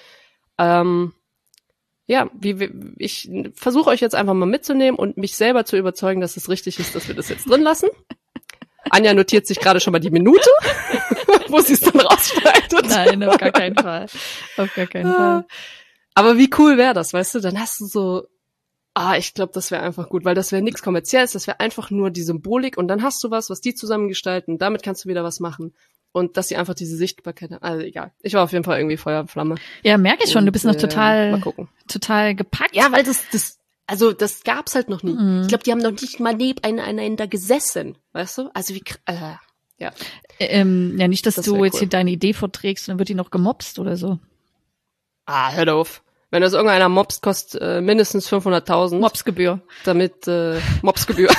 Ich versuche euch jetzt einfach mal mitzunehmen und mich selber zu überzeugen, dass es richtig ist, dass wir das jetzt drin lassen. Anja notiert sich gerade schon mal die Minute, wo sie es dann rausschneidet. Nein, auf gar keinen Fall. Auf gar keinen Fall. Aber wie cool wäre das, weißt du? Dann hast du so Ich glaube, das wäre einfach gut, weil das wäre nichts Kommerzielles, das wäre einfach nur die Symbolik und dann hast du was die zusammengestalten, damit kannst du wieder was machen. Und dass sie einfach diese Sichtbarkeit haben. Also egal. Ich war auf jeden Fall irgendwie Feuer und Flamme. Ja, merke ich schon, du bist noch mal gucken. total gepackt. Ja, weil das gab's halt noch nie. Ich glaube, die haben noch nicht mal nebeneinander gesessen, weißt du? Also ja. Ja, nicht, dass Das du wär jetzt cool. hier deine Idee vorträgst und dann wird die noch gemobst oder so. Hör auf. Wenn das irgendeiner mobst, kostet mindestens 500.000. Mobsgebühr. Damit Mobsgebühr.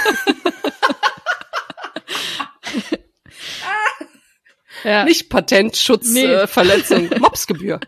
Ja. Nicht Patentschutz, Nee. Verletzung, Mobsgebühr.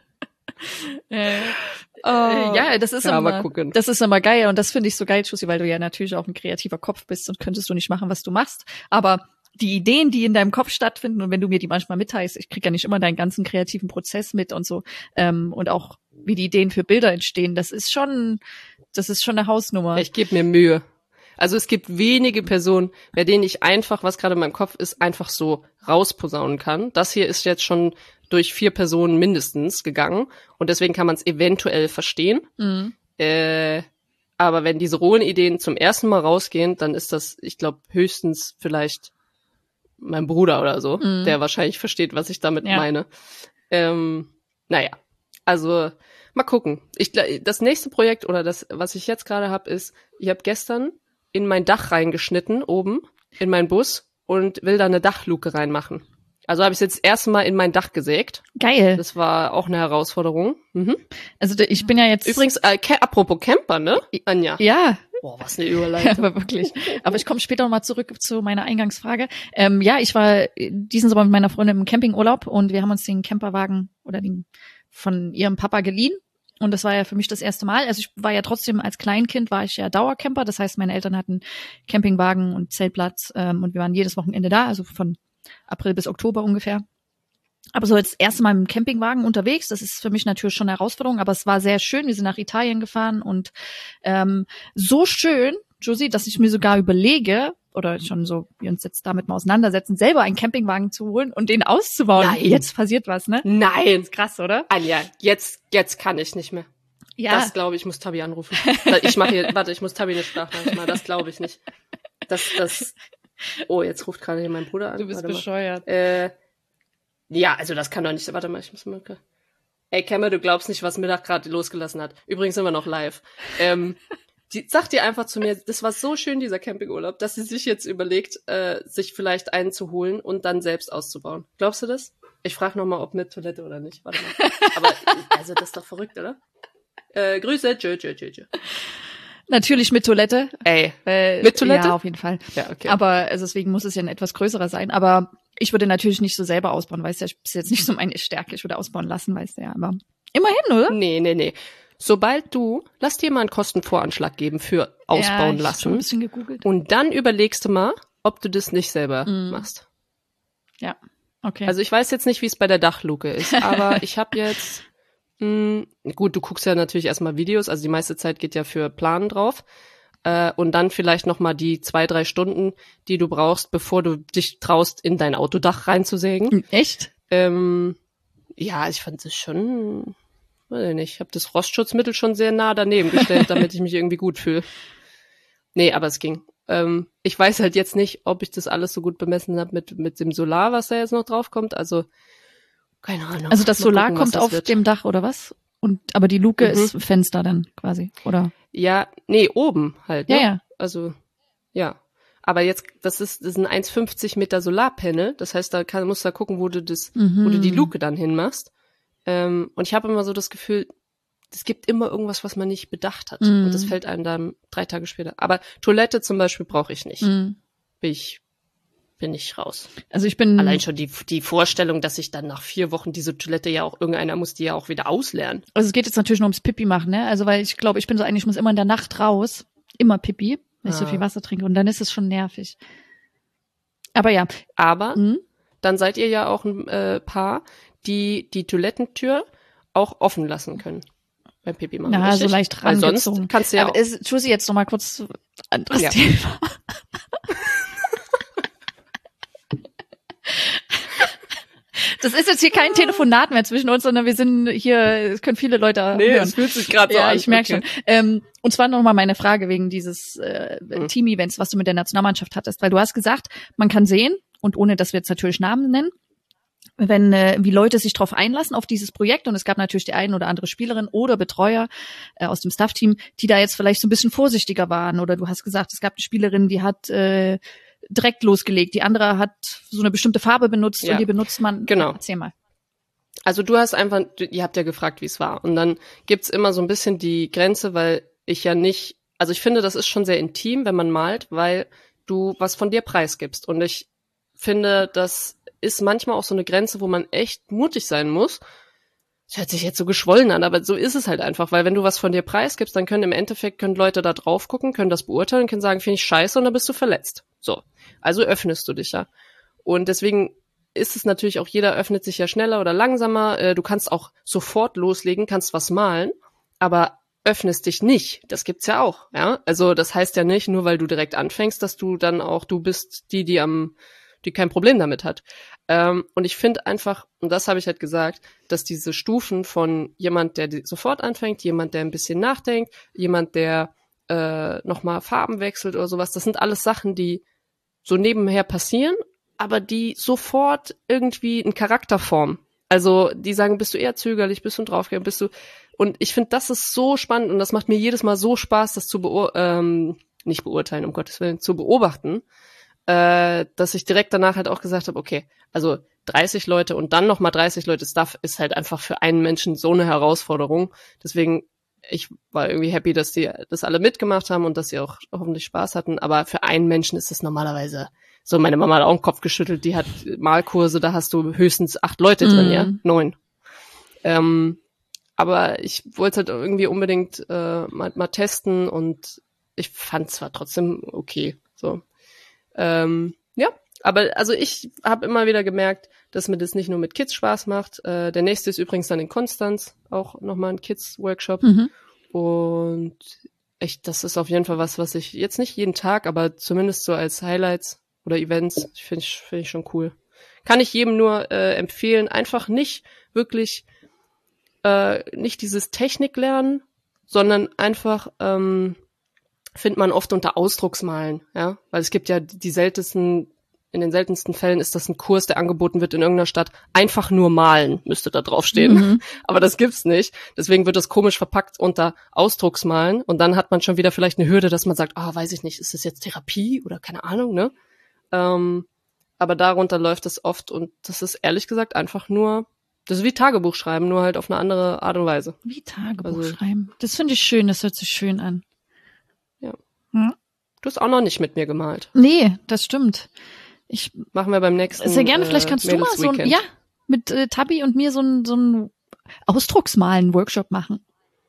Ja, das ist Ja, immer, mal gucken. das ist immer geil und das finde ich so geil, Jussi, weil du ja natürlich auch ein kreativer Kopf bist und könntest du nicht machen, was du machst. Aber die Ideen, die in deinem Kopf stattfinden und wenn du mir die manchmal mitteilst, ich krieg ja nicht immer deinen ganzen kreativen Prozess mit und so und auch wie die Ideen für Bilder entstehen, das ist schon eine Hausnummer. Ich gebe mir Mühe. Also es gibt wenige Personen, bei denen ich einfach, was gerade in meinem Kopf ist, einfach so rausposaunen kann. Das hier ist jetzt schon durch 4 Personen mindestens gegangen und deswegen kann man es eventuell verstehen. Mhm. Aber wenn diese rohen Ideen zum ersten Mal rausgehen, dann ist das, ich glaube, höchstens vielleicht mein Bruder oder so, der wahrscheinlich versteht, was ich damit meine. Naja, also mal gucken. Das nächste Projekt oder das, was ich jetzt gerade habe, ist, ich habe gestern in mein Dach reingeschnitten, oben, in meinen Bus und will da eine Dachluke reinmachen. Also habe ich jetzt das erste Mal in mein Dach gesägt. Geil. Das war auch eine Herausforderung. Mhm. Also ich bin ja jetzt Übrigens, apropos Camper, ne, Anja? ja. Boah, was eine Überleitung. Aber wirklich. Aber ich komme später nochmal zurück zu meiner Eingangsfrage. Ja, ich war diesen Sommer mit meiner Freundin im Campingurlaub und wir haben uns den Camperwagen oder den von ihrem Papa geliehen. Und das war ja für mich das erste Mal. Also ich war ja trotzdem als Kleinkind, war ich ja Dauercamper. Das heißt, meine Eltern hatten Campingwagen und Zeltplatz und wir waren jedes Wochenende da, also von April bis Oktober ungefähr. Aber so jetzt das erste Mal im Campingwagen unterwegs, das ist für mich natürlich schon eine Herausforderung, aber es war sehr schön. Wir sind nach Italien gefahren und so schön, Josie, dass ich mir sogar überlege, oder schon so, wir uns jetzt damit mal auseinandersetzen, selber einen Campingwagen zu holen und den auszubauen. Nein. Jetzt passiert was, ne? Nein. Krass, oder? Anja, jetzt kann ich nicht mehr. Ja. Das glaube ich, muss Tabi anrufen. Ich muss Tabi eine Sprachnachricht machen, das glaube ich nicht. Oh, jetzt ruft gerade hier mein Bruder an. Du bist Warte mal. bescheuert. Ja, also das kann doch nicht, warte mal, ich muss mal. Ey, Kemmer, du glaubst nicht, was Mittag gerade losgelassen hat. Übrigens sind wir noch live. Die sagt dir einfach zu mir, das war so schön, dieser Campingurlaub, dass sie sich jetzt überlegt, sich vielleicht einen zu holen und dann selbst auszubauen. Glaubst du das? Ich frage nochmal, ob mit Toilette oder nicht. Warte mal. Aber, also das ist doch verrückt, oder? Grüße, tschö. Natürlich mit Toilette. Ey, mit Toilette? Ja, auf jeden Fall. Ja, okay. Aber also deswegen muss es ja ein etwas größerer sein. Aber ich würde natürlich nicht so selber ausbauen, weißt du, das ist jetzt nicht so meine Stärke. Ich würde ausbauen lassen, weißt du ja. Aber immerhin, oder? Nee. Lass dir mal einen Kostenvoranschlag geben für ausbauen Ich hab schon lassen. ein bisschen gegoogelt. Und dann überlegst du mal, ob du das nicht selber machst. Ja, okay. Also ich weiß jetzt nicht, wie es bei der Dachluke ist, aber ich habe jetzt, gut, du guckst ja natürlich erstmal Videos, also die meiste Zeit geht ja für Planen drauf. Und dann vielleicht nochmal die 2-3 Stunden, die du brauchst, bevor du dich traust, in dein Autodach reinzusägen. Echt? Ja, ich fand es schon, weiß ich nicht, ich habe das Rostschutzmittel schon sehr nah daneben gestellt, damit ich mich irgendwie gut fühle. Nee, aber es ging. Ich weiß halt jetzt nicht, ob ich das alles so gut bemessen habe mit dem Solar, was da jetzt noch drauf kommt. Also, keine Ahnung. Also das Mal Solar gucken, was kommt das auf wird. dem Dach oder was? Aber die Luke ist Fenster dann quasi, oder? Ja, nee, oben halt. Ne? Ja. Also, ja. Aber jetzt, das ist ein 1,50 Meter Solarpanel. Das heißt, musst du da gucken, wo du die Luke dann hinmachst. Und ich habe immer so das Gefühl, es gibt immer irgendwas, was man nicht bedacht hat. Und das fällt einem dann 3 Tage später. Aber Toilette zum Beispiel brauche ich nicht. Bin ich raus. Also ich bin Allein schon die Vorstellung, dass ich dann nach 4 Wochen diese Toilette irgendeiner muss die ja auch wieder auslernen. Also es geht jetzt natürlich nur ums Pipi machen, ne? Also weil ich glaube, ich bin so ich muss immer in der Nacht raus, immer Pipi, wenn ich so viel Wasser trinke und dann ist es schon nervig. Aber ja. Aber dann seid ihr ja auch ein Paar, die Toilettentür auch offen lassen können beim Pipi machen. Na, richtig? so leicht Weil rangezogen. sonst kannst du ja Aber auch. Josie, jetzt noch mal kurz anderes Ja. Thema. Das ist jetzt hier kein Telefonat mehr zwischen uns, sondern wir sind hier, es können viele Leute hören. es fühlt sich gerade so an. Ja, ich merke schon. Und zwar nochmal meine Frage wegen dieses Team-Events, was du mit der Nationalmannschaft hattest. Weil du hast gesagt, man kann sehen, und ohne dass wir jetzt natürlich Namen nennen, wenn wie Leute sich darauf einlassen, auf dieses Projekt. Und es gab natürlich die ein oder andere Spielerin oder Betreuer aus dem Staff-Team, die da jetzt vielleicht so ein bisschen vorsichtiger waren. Oder du hast gesagt, es gab eine Spielerin, die hat direkt losgelegt. Die andere hat so eine bestimmte Farbe benutzt und die benutzt man. Genau. Erzähl mal. Also ihr habt ja gefragt, wie es war. Und dann gibt's immer so ein bisschen die Grenze, weil ich ja nicht, also ich finde, das ist schon sehr intim, wenn man malt, weil du was von dir preisgibst. Und ich finde, das ist manchmal auch so eine Grenze, wo man echt mutig sein muss. Das hört sich jetzt so geschwollen an, aber so ist es halt einfach, weil wenn du was von dir preisgibst, dann können Leute da drauf gucken, können das beurteilen, können sagen, finde ich scheiße und dann bist du verletzt. So. Also öffnest du dich ja. Und deswegen ist es natürlich auch, jeder öffnet sich ja schneller oder langsamer. Du kannst auch sofort loslegen, kannst was malen, aber öffnest dich nicht. Das gibt's ja auch, ja. Also das heißt ja nicht, nur weil du direkt anfängst, dass du dann auch, du bist die kein Problem damit hat. Und ich finde einfach, und das habe ich halt gesagt, dass diese Stufen von jemand, der sofort anfängt, jemand, der ein bisschen nachdenkt, jemand, der nochmal Farben wechselt oder sowas, das sind alles Sachen, die so nebenher passieren, aber die sofort irgendwie einen Charakter formen. Also die sagen, bist du eher zögerlich, bist du draufgehen, und ich finde, das ist so spannend und das macht mir jedes Mal so Spaß, das nicht beurteilen, um Gottes Willen, zu beobachten, dass ich direkt danach halt auch gesagt habe, okay, also 30 Leute und dann nochmal 30 Leute Stuff ist halt einfach für einen Menschen so eine Herausforderung. Deswegen, ich war irgendwie happy, dass die das alle mitgemacht haben und dass sie auch hoffentlich Spaß hatten. Aber für einen Menschen ist das normalerweise so, meine Mama hat auch den Kopf geschüttelt, die hat Malkurse, da hast du höchstens 8 Leute drin, ja, 9. Aber ich wollte halt irgendwie unbedingt mal testen und ich fand es zwar trotzdem okay, so. Ja, aber also ich habe immer wieder gemerkt, dass mir das nicht nur mit Kids Spaß macht. Der nächste ist übrigens dann in Konstanz, auch nochmal ein Kids-Workshop. Und das ist auf jeden Fall was ich jetzt nicht jeden Tag, aber zumindest so als Highlights oder Events, finde ich schon cool. Kann ich jedem nur empfehlen, einfach nicht wirklich nicht dieses Technik lernen, sondern einfach findet man oft unter Ausdrucksmalen, ja, weil es gibt ja in den seltensten Fällen ist das ein Kurs, der angeboten wird in irgendeiner Stadt. Einfach nur malen müsste da draufstehen. Aber das gibt's nicht. Deswegen wird das komisch verpackt unter Ausdrucksmalen und dann hat man schon wieder vielleicht eine Hürde, dass man sagt, weiß ich nicht, ist das jetzt Therapie oder keine Ahnung, ne? Aber darunter läuft es oft und das ist ehrlich gesagt einfach nur, das ist wie Tagebuch schreiben, nur halt auf eine andere Art und Weise. Wie Tagebuch schreiben. Das finde ich schön, das hört sich schön an. Ja. Du hast auch noch nicht mit mir gemalt. Nee, das stimmt. Machen wir beim nächsten sehr gerne, vielleicht kannst du mal mit Tabi und mir so ein Ausdrucksmalen-Workshop machen.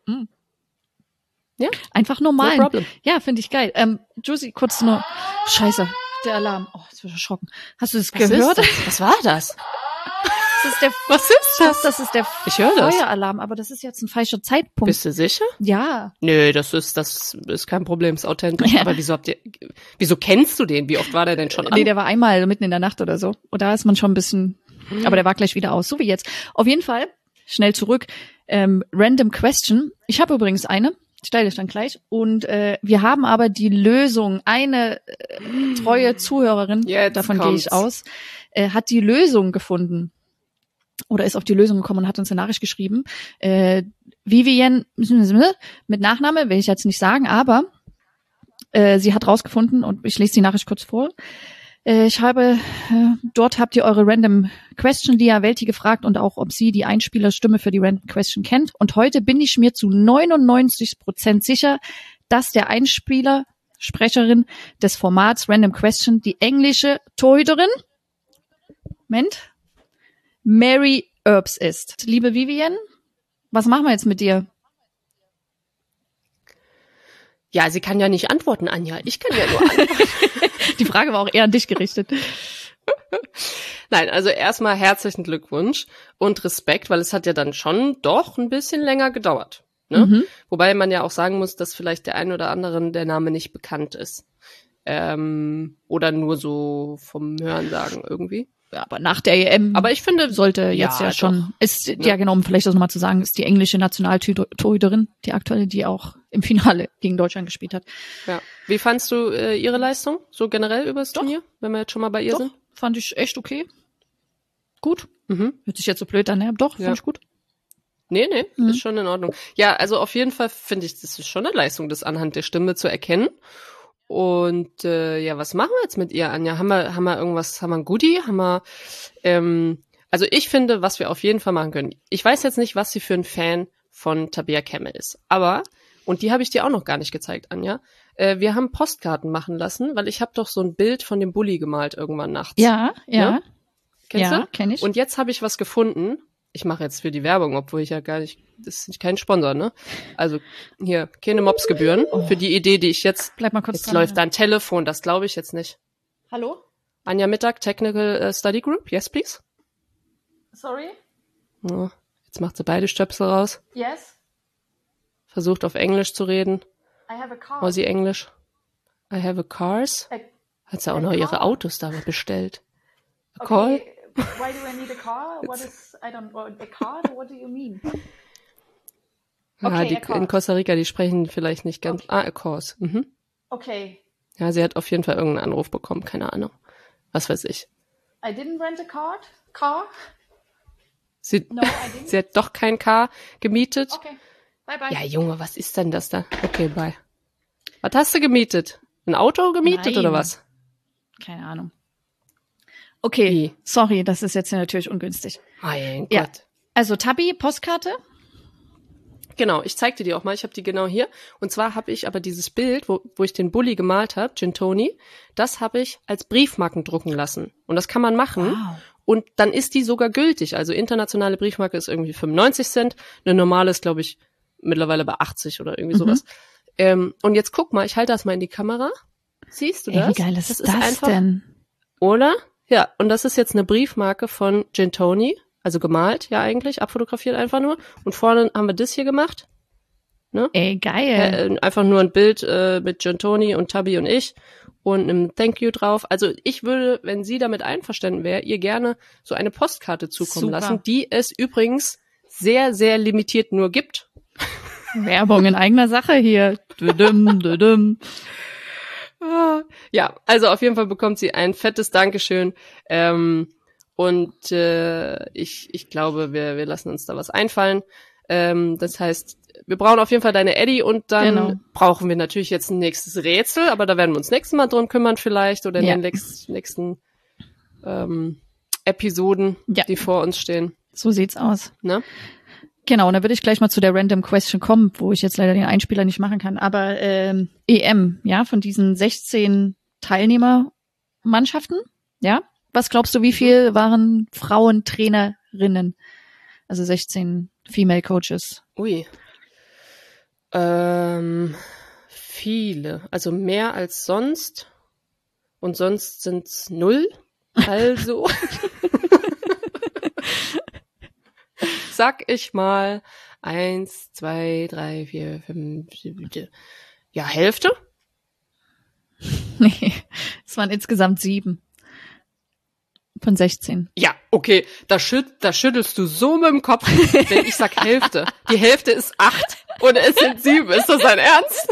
Ja. Einfach nur malen. No problem. Ja, finde ich geil. Josie, kurz nur, scheiße, der Alarm. Oh, jetzt bin ich erschrocken. Hast du das gehört? Was war das? Was ist das? Das ist der ich höre das. Feueralarm, aber das ist jetzt ein falscher Zeitpunkt. Bist du sicher? Ja. Nö, das ist kein Problem, ist authentisch. Ja. Aber wieso kennst du den? Wie oft war der denn schon an? Nee, der war einmal mitten in der Nacht oder so. Und da ist man schon ein bisschen, aber der war gleich wieder aus, so wie jetzt. Auf jeden Fall, schnell zurück, Random Question. Ich habe übrigens eine, stelle ich dann gleich. Und wir haben aber die Lösung, eine treue Zuhörerin, jetzt davon kommt's. gehe ich aus, hat die Lösung gefunden. Oder ist auf die Lösung gekommen und hat uns eine Nachricht geschrieben. Vivian mit Nachname will ich jetzt nicht sagen, aber sie hat rausgefunden und ich lese die Nachricht kurz vor. Dort habt ihr eure Random Question Lia Welti gefragt und auch, ob sie die Einspielerstimme für die Random Question kennt. Und heute bin ich mir zu 99% sicher, dass der Einspieler, Sprecherin des Formats Random Question, die englische Torhüterin, Mary Earps ist. Liebe Vivian, was machen wir jetzt mit dir? Ja, sie kann ja nicht antworten, Anja. Ich kann ja nur antworten. Die Frage war auch eher an dich gerichtet. Nein, also erstmal herzlichen Glückwunsch und Respekt, weil es hat ja dann schon doch ein bisschen länger gedauert. Ne? Wobei man ja auch sagen muss, dass vielleicht der einen oder anderen der Name nicht bekannt ist. Oder nur so vom Hörensagen irgendwie. Ja, aber nach der EM Aber ich finde, sollte jetzt ja schon, ist, ja genau, um vielleicht das nochmal zu sagen, ist die englische Nationaltorhüterin, die aktuelle, die auch im Finale gegen Deutschland gespielt hat. Ja. Wie fandst du ihre Leistung, so generell über das Turnier, wenn wir jetzt schon mal bei ihr sind? Fand ich echt okay. Gut. Mhm. Hört sich jetzt so blöd an, ne? Doch, fand ich gut. Nee, ist schon in Ordnung. Ja, also auf jeden Fall finde ich, das ist schon eine Leistung, das anhand der Stimme zu erkennen. Und ja, was machen wir jetzt mit ihr, Anja? Haben wir irgendwas, haben wir ein Goodie? Haben wir, also ich finde, was wir auf jeden Fall machen können. Ich weiß jetzt nicht, was sie für ein Fan von Tabea Kemme ist, aber, und die habe ich dir auch noch gar nicht gezeigt, Anja, wir haben Postkarten machen lassen, weil ich habe doch so ein Bild von dem Bulli gemalt irgendwann nachts. Ja. Ne? Kennst Ja, du? kenn ich. Und jetzt habe ich was gefunden. Ich mache jetzt für die Werbung, obwohl ich ja gar nicht, das ist kein Sponsor, ne? Also hier, keine Mopsgebühren für die Idee, die ich jetzt, Bleib mal kurz jetzt dran. läuft da ein Telefon, das glaube ich jetzt nicht. Hallo? Anja Mittag, Technical Study Group, yes please. Sorry? Oh, jetzt macht sie beide Stöpsel raus, Yes? versucht auf Englisch zu reden. I have a car. Aussie Englisch. I have a cars. Hat sie auch noch ihre Autos da bestellt. A call? Why do I need a car? What is, I don't know, a car? What do you mean? Ja, Okay, die a car. in Costa Rica, die sprechen vielleicht nicht ganz. A course. Mhm. Okay. Ja, sie hat auf jeden Fall irgendeinen Anruf bekommen, keine Ahnung. Was weiß ich. I didn't rent a car? Sie, No, I didn't. sie hat doch kein Car gemietet. Okay. Bye bye. Ja, Junge, was ist denn das da? Okay, bye. Was hast du gemietet? Ein Auto gemietet Nein. oder was? Keine Ahnung. Okay, Wie? sorry, das ist jetzt natürlich ungünstig. Mein Ja. Gott. Also Tabi, Postkarte? Genau, ich zeig dir die auch mal. Ich habe die genau hier. Und zwar habe ich aber dieses Bild, wo ich den Bulli gemalt habe, Gintoni, das habe ich als Briefmarken drucken lassen. Und das kann man machen. Wow. Und dann ist die sogar gültig. Also internationale Briefmarke ist irgendwie 95 Cent. Eine normale ist, glaube ich, mittlerweile bei 80 oder irgendwie sowas. Und jetzt guck mal, ich halte das mal in die Kamera. Siehst du das? Ey, wie geil ist das einfach, denn? Oder? Ja, und das ist jetzt eine Briefmarke von Gintoni. Also gemalt, ja eigentlich, abfotografiert einfach nur. Und vorne haben wir das hier gemacht. Ne? Ey, geil. Einfach nur ein Bild mit Gintoni und Tabi und ich und einem Thank you drauf. Also ich würde, wenn sie damit einverstanden wäre, ihr gerne so eine Postkarte zukommen Super. lassen, die es übrigens sehr, sehr limitiert nur gibt. Werbung in eigener Sache hier. Düdüm, düdüm. Ja, also auf jeden Fall bekommt sie ein fettes Dankeschön. Und ich glaube, wir lassen uns da was einfallen. Das heißt, wir brauchen auf jeden Fall deine Eddie und dann brauchen wir natürlich jetzt ein nächstes Rätsel, aber da werden wir uns nächstes Mal drum kümmern vielleicht oder in den nächsten Episoden, die vor uns stehen. So sieht's aus. Ne? Genau, und dann würde ich gleich mal zu der Random Question kommen, wo ich jetzt leider den Einspieler nicht machen kann. Aber EM, ja, von diesen 16 Teilnehmermannschaften, ja, was glaubst du, wie viel waren Frauentrainerinnen? Also 16 Female Coaches. Ui. Viele. Also mehr als sonst. Und sonst sind's 0. Also sag ich mal 1, 2, 3, 4, 5, 7, ja, Hälfte? Nee, es waren insgesamt 7 von 16. Ja, okay, da schüttelst du so mit dem Kopf, wenn ich sag Hälfte. Die Hälfte ist 8 und es sind 7. Ist das dein Ernst?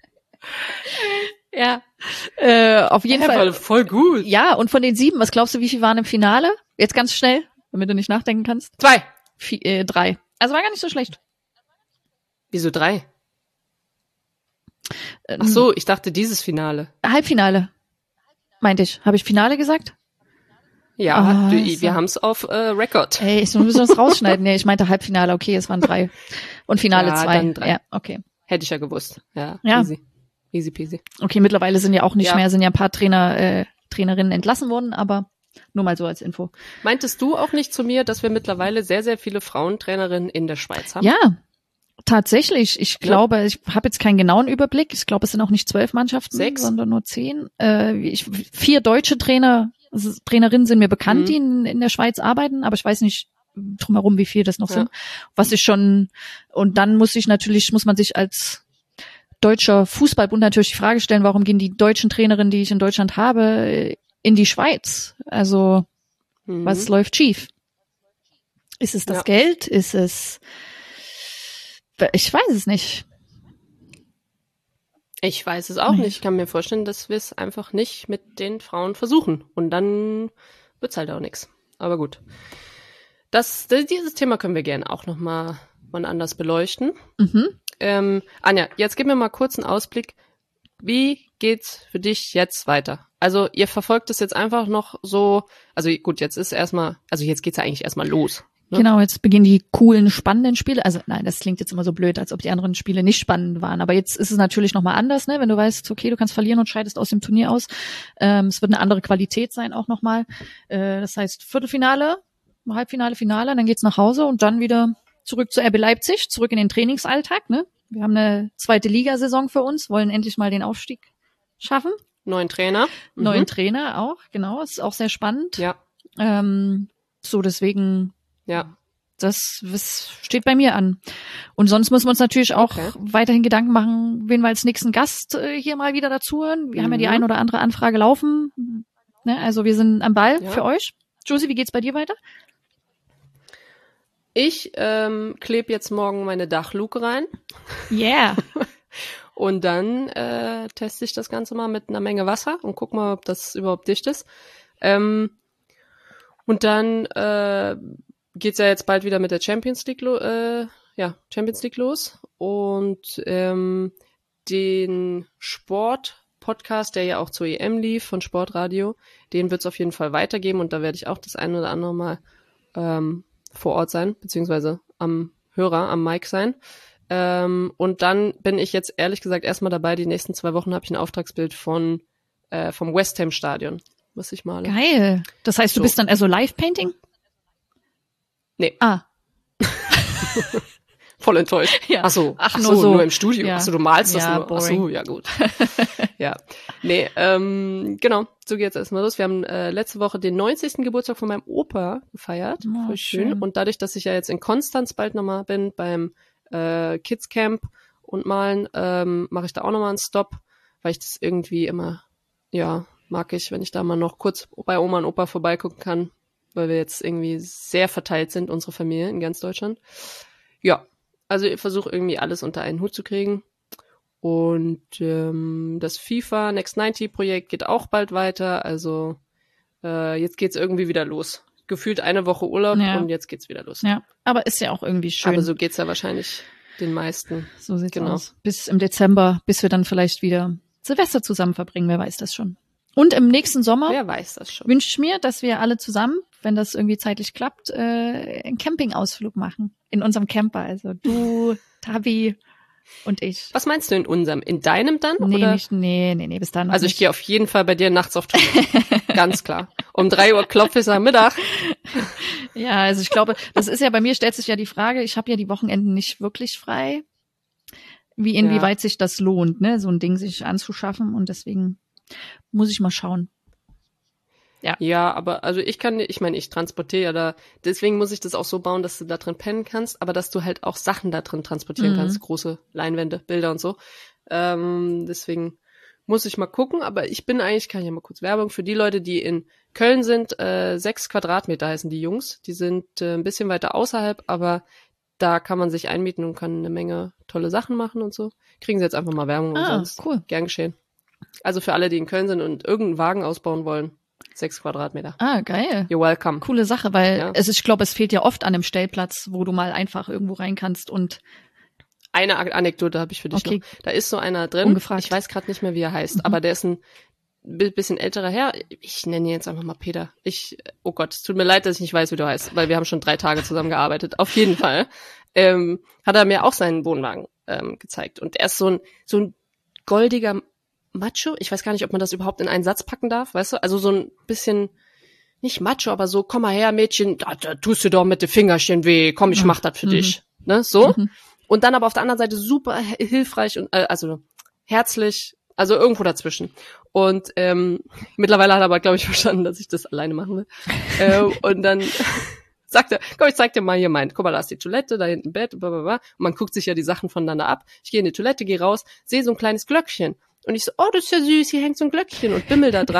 Ja, auf jeden Fall. Voll gut. Ja, und von den 7, was glaubst du, wie viel waren im Finale? Jetzt ganz schnell, damit du nicht nachdenken kannst. 2. 3. Also war gar nicht so schlecht. Wieso 3? Ach so, ich dachte dieses Finale. Halbfinale, meinte ich. Habe ich Finale gesagt? Ja, wir haben es auf Record. Ey, ich muss das rausschneiden. Nee, ich meinte Halbfinale, okay, es waren 3. Und Finale 2. Dann 3. Ja, okay. Hätte ich ja gewusst. Ja. Easy peasy. Okay, mittlerweile sind ja auch nicht mehr, sind ja ein paar Trainerinnen entlassen worden, aber nur mal so als Info. Meintest du auch nicht zu mir, dass wir mittlerweile sehr, sehr viele Frauentrainerinnen in der Schweiz haben? Ja, tatsächlich. Ich glaube, ich habe jetzt keinen genauen Überblick. Ich glaube, es sind auch nicht 12 Mannschaften, 6, sondern nur 10. 4 deutsche Trainerinnen sind mir bekannt, die in der Schweiz arbeiten, aber ich weiß nicht drumherum, wie viel das noch sind. Was ich schon, und dann muss man sich als Deutscher Fußballbund natürlich die Frage stellen, warum gehen die deutschen Trainerinnen, die ich in Deutschland habe, in die Schweiz? Also Was läuft schief? Ist es das Geld? Ist es, ich weiß es nicht. Ich weiß es auch nicht. Ich kann mir vorstellen, dass wir es einfach nicht mit den Frauen versuchen. Und dann wird's halt auch nichts. Aber gut. Dieses Thema können wir gerne auch nochmal wann anders beleuchten. Anja, jetzt gib mir mal kurz einen Ausblick. Wie geht's für dich jetzt weiter? Also ihr verfolgt es jetzt einfach noch so, also gut, jetzt geht's ja eigentlich erstmal los. Ne? Genau, jetzt beginnen die coolen, spannenden Spiele. Also nein, das klingt jetzt immer so blöd, als ob die anderen Spiele nicht spannend waren. Aber jetzt ist es natürlich nochmal anders, ne? Wenn du weißt, okay, du kannst verlieren und scheidest aus dem Turnier aus. Es wird eine andere Qualität sein auch nochmal. Das heißt Viertelfinale, Halbfinale, Finale, dann geht's nach Hause und dann wieder zurück zu RB Leipzig, zurück in den Trainingsalltag. Ne? Wir haben eine 2. Ligasaison für uns, wollen endlich mal den Aufstieg schaffen. Neuen Trainer. Neuen Trainer auch, genau. Ist auch sehr spannend. Ja. So, deswegen... Ja. Das steht bei mir an. Und sonst müssen wir uns natürlich auch weiterhin Gedanken machen, wen wir als nächsten Gast hier mal wieder dazu hören. Wir haben ja die ein oder andere Anfrage laufen. Ne? Also wir sind am Ball für euch. Josie, wie geht's bei dir weiter? Ich klebe jetzt morgen meine Dachluke rein. Yeah. Und dann teste ich das Ganze mal mit einer Menge Wasser und guck mal, ob das überhaupt dicht ist. Und dann geht's ja jetzt bald wieder mit der Champions League los. Und den Sport-Podcast, der ja auch zur EM lief von Sportradio, den wird's auf jeden Fall weitergeben und da werde ich auch das ein oder andere Mal vor Ort sein, beziehungsweise am Mic sein. Und dann bin ich jetzt ehrlich gesagt erstmal dabei, die nächsten 2 Wochen habe ich ein Auftragsbild vom West Ham Stadion, was ich male. Geil. Das heißt, du bist dann also Live-Painting? Nee. Ah. Voll enttäuscht. Ja. Ach so, nur im Studio. Ja. Ach so, du malst das nur. Boring. Ach so, ja gut. Ja. Nee, genau, so geht's erstmal los. Wir haben letzte Woche den 90. Geburtstag von meinem Opa gefeiert. Oh, voll schön. Und dadurch, dass ich ja jetzt in Konstanz bald nochmal bin beim Kids Camp und Malen, mache ich da auch nochmal einen Stop, weil ich das irgendwie immer, mag ich, wenn ich da mal noch kurz bei Oma und Opa vorbeigucken kann, weil wir jetzt irgendwie sehr verteilt sind, unsere Familie in ganz Deutschland. Ja, also ich versuche irgendwie alles unter einen Hut zu kriegen. Und das FIFA Next 90 Projekt geht auch bald weiter. Also jetzt geht's irgendwie wieder los. Gefühlt eine Woche Urlaub und jetzt geht's wieder los. Ja, aber ist ja auch irgendwie schön. Aber so geht's ja wahrscheinlich den meisten. So sieht's aus. Bis im Dezember, bis wir dann vielleicht wieder Silvester zusammen verbringen, wer weiß das schon. Und im nächsten Sommer wünsche ich mir, dass wir alle zusammen, wenn das irgendwie zeitlich klappt, einen Campingausflug machen. In unserem Camper. Also du, Tabi und ich. Was meinst du in unserem? In deinem dann? Nee, oder? Nee, bis dann noch Also ich gehe auf jeden Fall bei dir nachts auf Toilette. Ganz klar. Um 3 Uhr klopfe ich am Mittag. Ja, also ich glaube, das ist ja, bei mir stellt sich ja die Frage, ich habe ja die Wochenenden nicht wirklich frei. Inwieweit sich das lohnt, ne, so ein Ding sich anzuschaffen, und deswegen muss ich mal schauen. Ja, aber also ich transportiere ja da, deswegen muss ich das auch so bauen, dass du da drin pennen kannst, aber dass du halt auch Sachen da drin transportieren kannst, große Leinwände, Bilder und so. Deswegen muss ich mal gucken, aber kann ich ja mal kurz Werbung für die Leute, die in Köln sind, 6 Quadratmeter heißen die Jungs, die sind ein bisschen weiter außerhalb, aber da kann man sich einmieten und kann eine Menge tolle Sachen machen und so. Kriegen sie jetzt einfach mal Werbung umsonst. Cool. Gern geschehen. Also für alle, die in Köln sind und irgendeinen Wagen ausbauen wollen, 6 Quadratmeter. Ah, geil. You're welcome. Coole Sache, weil ich glaube, es fehlt ja oft an einem Stellplatz, wo du mal einfach irgendwo rein kannst und... Eine Anekdote habe ich für dich noch. Da ist so einer drin, Ungefragt. Ich weiß gerade nicht mehr, wie er heißt, aber der ist ein bisschen älterer Herr. Ich nenne ihn jetzt einfach mal Peter. Oh Gott, es tut mir leid, dass ich nicht weiß, wie du heißt, weil wir haben schon 3 Tage zusammen gearbeitet. Auf jeden Fall hat er mir auch seinen Wohnwagen gezeigt. Und er ist so ein goldiger Macho. Ich weiß gar nicht, ob man das überhaupt in einen Satz packen darf, weißt du? Also so ein bisschen, nicht Macho, aber so, komm mal her, Mädchen, da tust du doch mit den Fingerchen weh, komm, ich mach das für dich. Ne, so. Und dann aber auf der anderen Seite super hilfreich und also herzlich, also irgendwo dazwischen. Und mittlerweile hat er aber, glaube ich, verstanden, dass ich das alleine machen will. Und dann sagt er, komm, ich zeig dir mal hier guck mal, da ist die Toilette, da hinten Bett, blablabla. Und man guckt sich ja die Sachen voneinander ab. Ich gehe in die Toilette, gehe raus, sehe so ein kleines Glöckchen. Und ich so, oh, das ist ja süß, hier hängt so ein Glöckchen und bimmel da dran.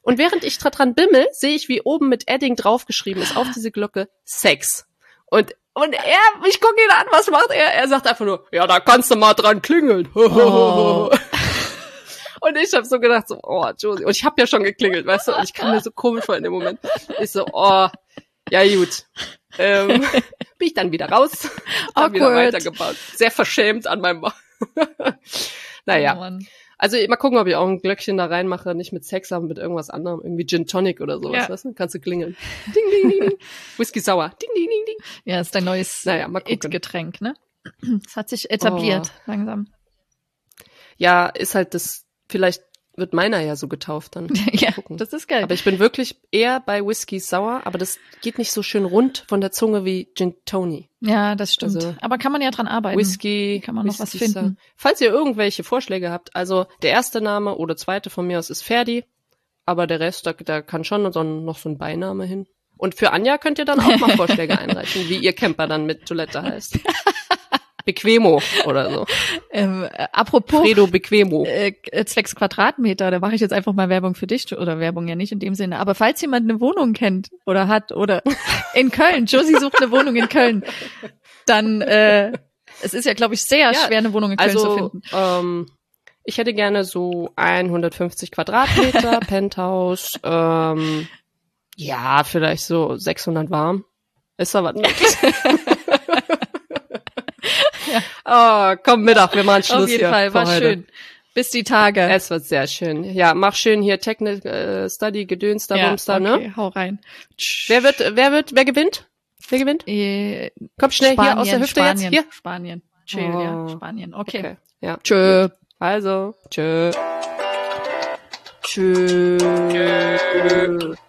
Und während ich dran bimmel, sehe ich, wie oben mit Edding draufgeschrieben ist auf diese Glocke Sex. Und ich gucke ihn an, was macht er? Er sagt einfach nur, ja, da kannst du mal dran klingeln. Oh. Und ich habe so gedacht, so, oh, Josie. Und ich habe ja schon geklingelt, weißt du? Und ich kam mir so komisch vor in dem Moment. Ich so, oh, ja gut. Bin ich dann wieder raus. Hab wieder weitergebaut. Sehr verschämt an meinem Naja. Oh, also mal gucken, ob ich auch ein Glöckchen da reinmache. Nicht mit Sex, aber mit irgendwas anderem. Irgendwie Gin Tonic oder sowas. Weißt du? Kannst du klingeln. Ding, ding, ding, ding. Whisky Sauer. Ding, ding, ding, ding. Ja, ist dein neues It-Getränk, ne? Das hat sich etabliert, langsam. Ja, ist halt das, vielleicht wird meiner ja so getauft dann. Ja, das ist geil. Aber ich bin wirklich eher bei Whisky Sauer, aber das geht nicht so schön rund von der Zunge wie Gin Tony. Ja, das stimmt. Also, aber kann man ja dran arbeiten. Whisky. Kann man noch was finden. Falls ihr irgendwelche Vorschläge habt, also der erste Name oder zweite von mir aus ist Ferdi, aber der Rest, da kann schon noch so ein Beiname hin. Und für Anja könnt ihr dann auch mal Vorschläge einreichen, wie ihr Camper dann mit Toilette heißt. Bequemo oder so. Apropos Fredo Bequemo. Zwecks Quadratmeter, da mache ich jetzt einfach mal Werbung für dich, oder Werbung ja nicht in dem Sinne, aber falls jemand eine Wohnung kennt oder hat oder in Köln, Josie sucht eine Wohnung in Köln, dann es ist ja, glaube ich, sehr schwer, eine Wohnung in Köln zu finden. Ich hätte gerne so 150 Quadratmeter, Penthouse, ja, vielleicht so 600 warm. Ist da was möglich? Oh, komm Mittag, wir machen Schluss hier. Auf jeden Fall, war schön. Bis die Tage. Es wird sehr schön. Ja, mach schön hier Technical Study, Gedöns, da Bumster, okay, ne? Hau rein. Wer gewinnt? Wer gewinnt? Komm schnell Spanien, hier aus der Hüfte Spanien, jetzt. Hier. Spanien. Chill, ja, Spanien. Okay. Ja. Tschö. Also, tschö. Tschö.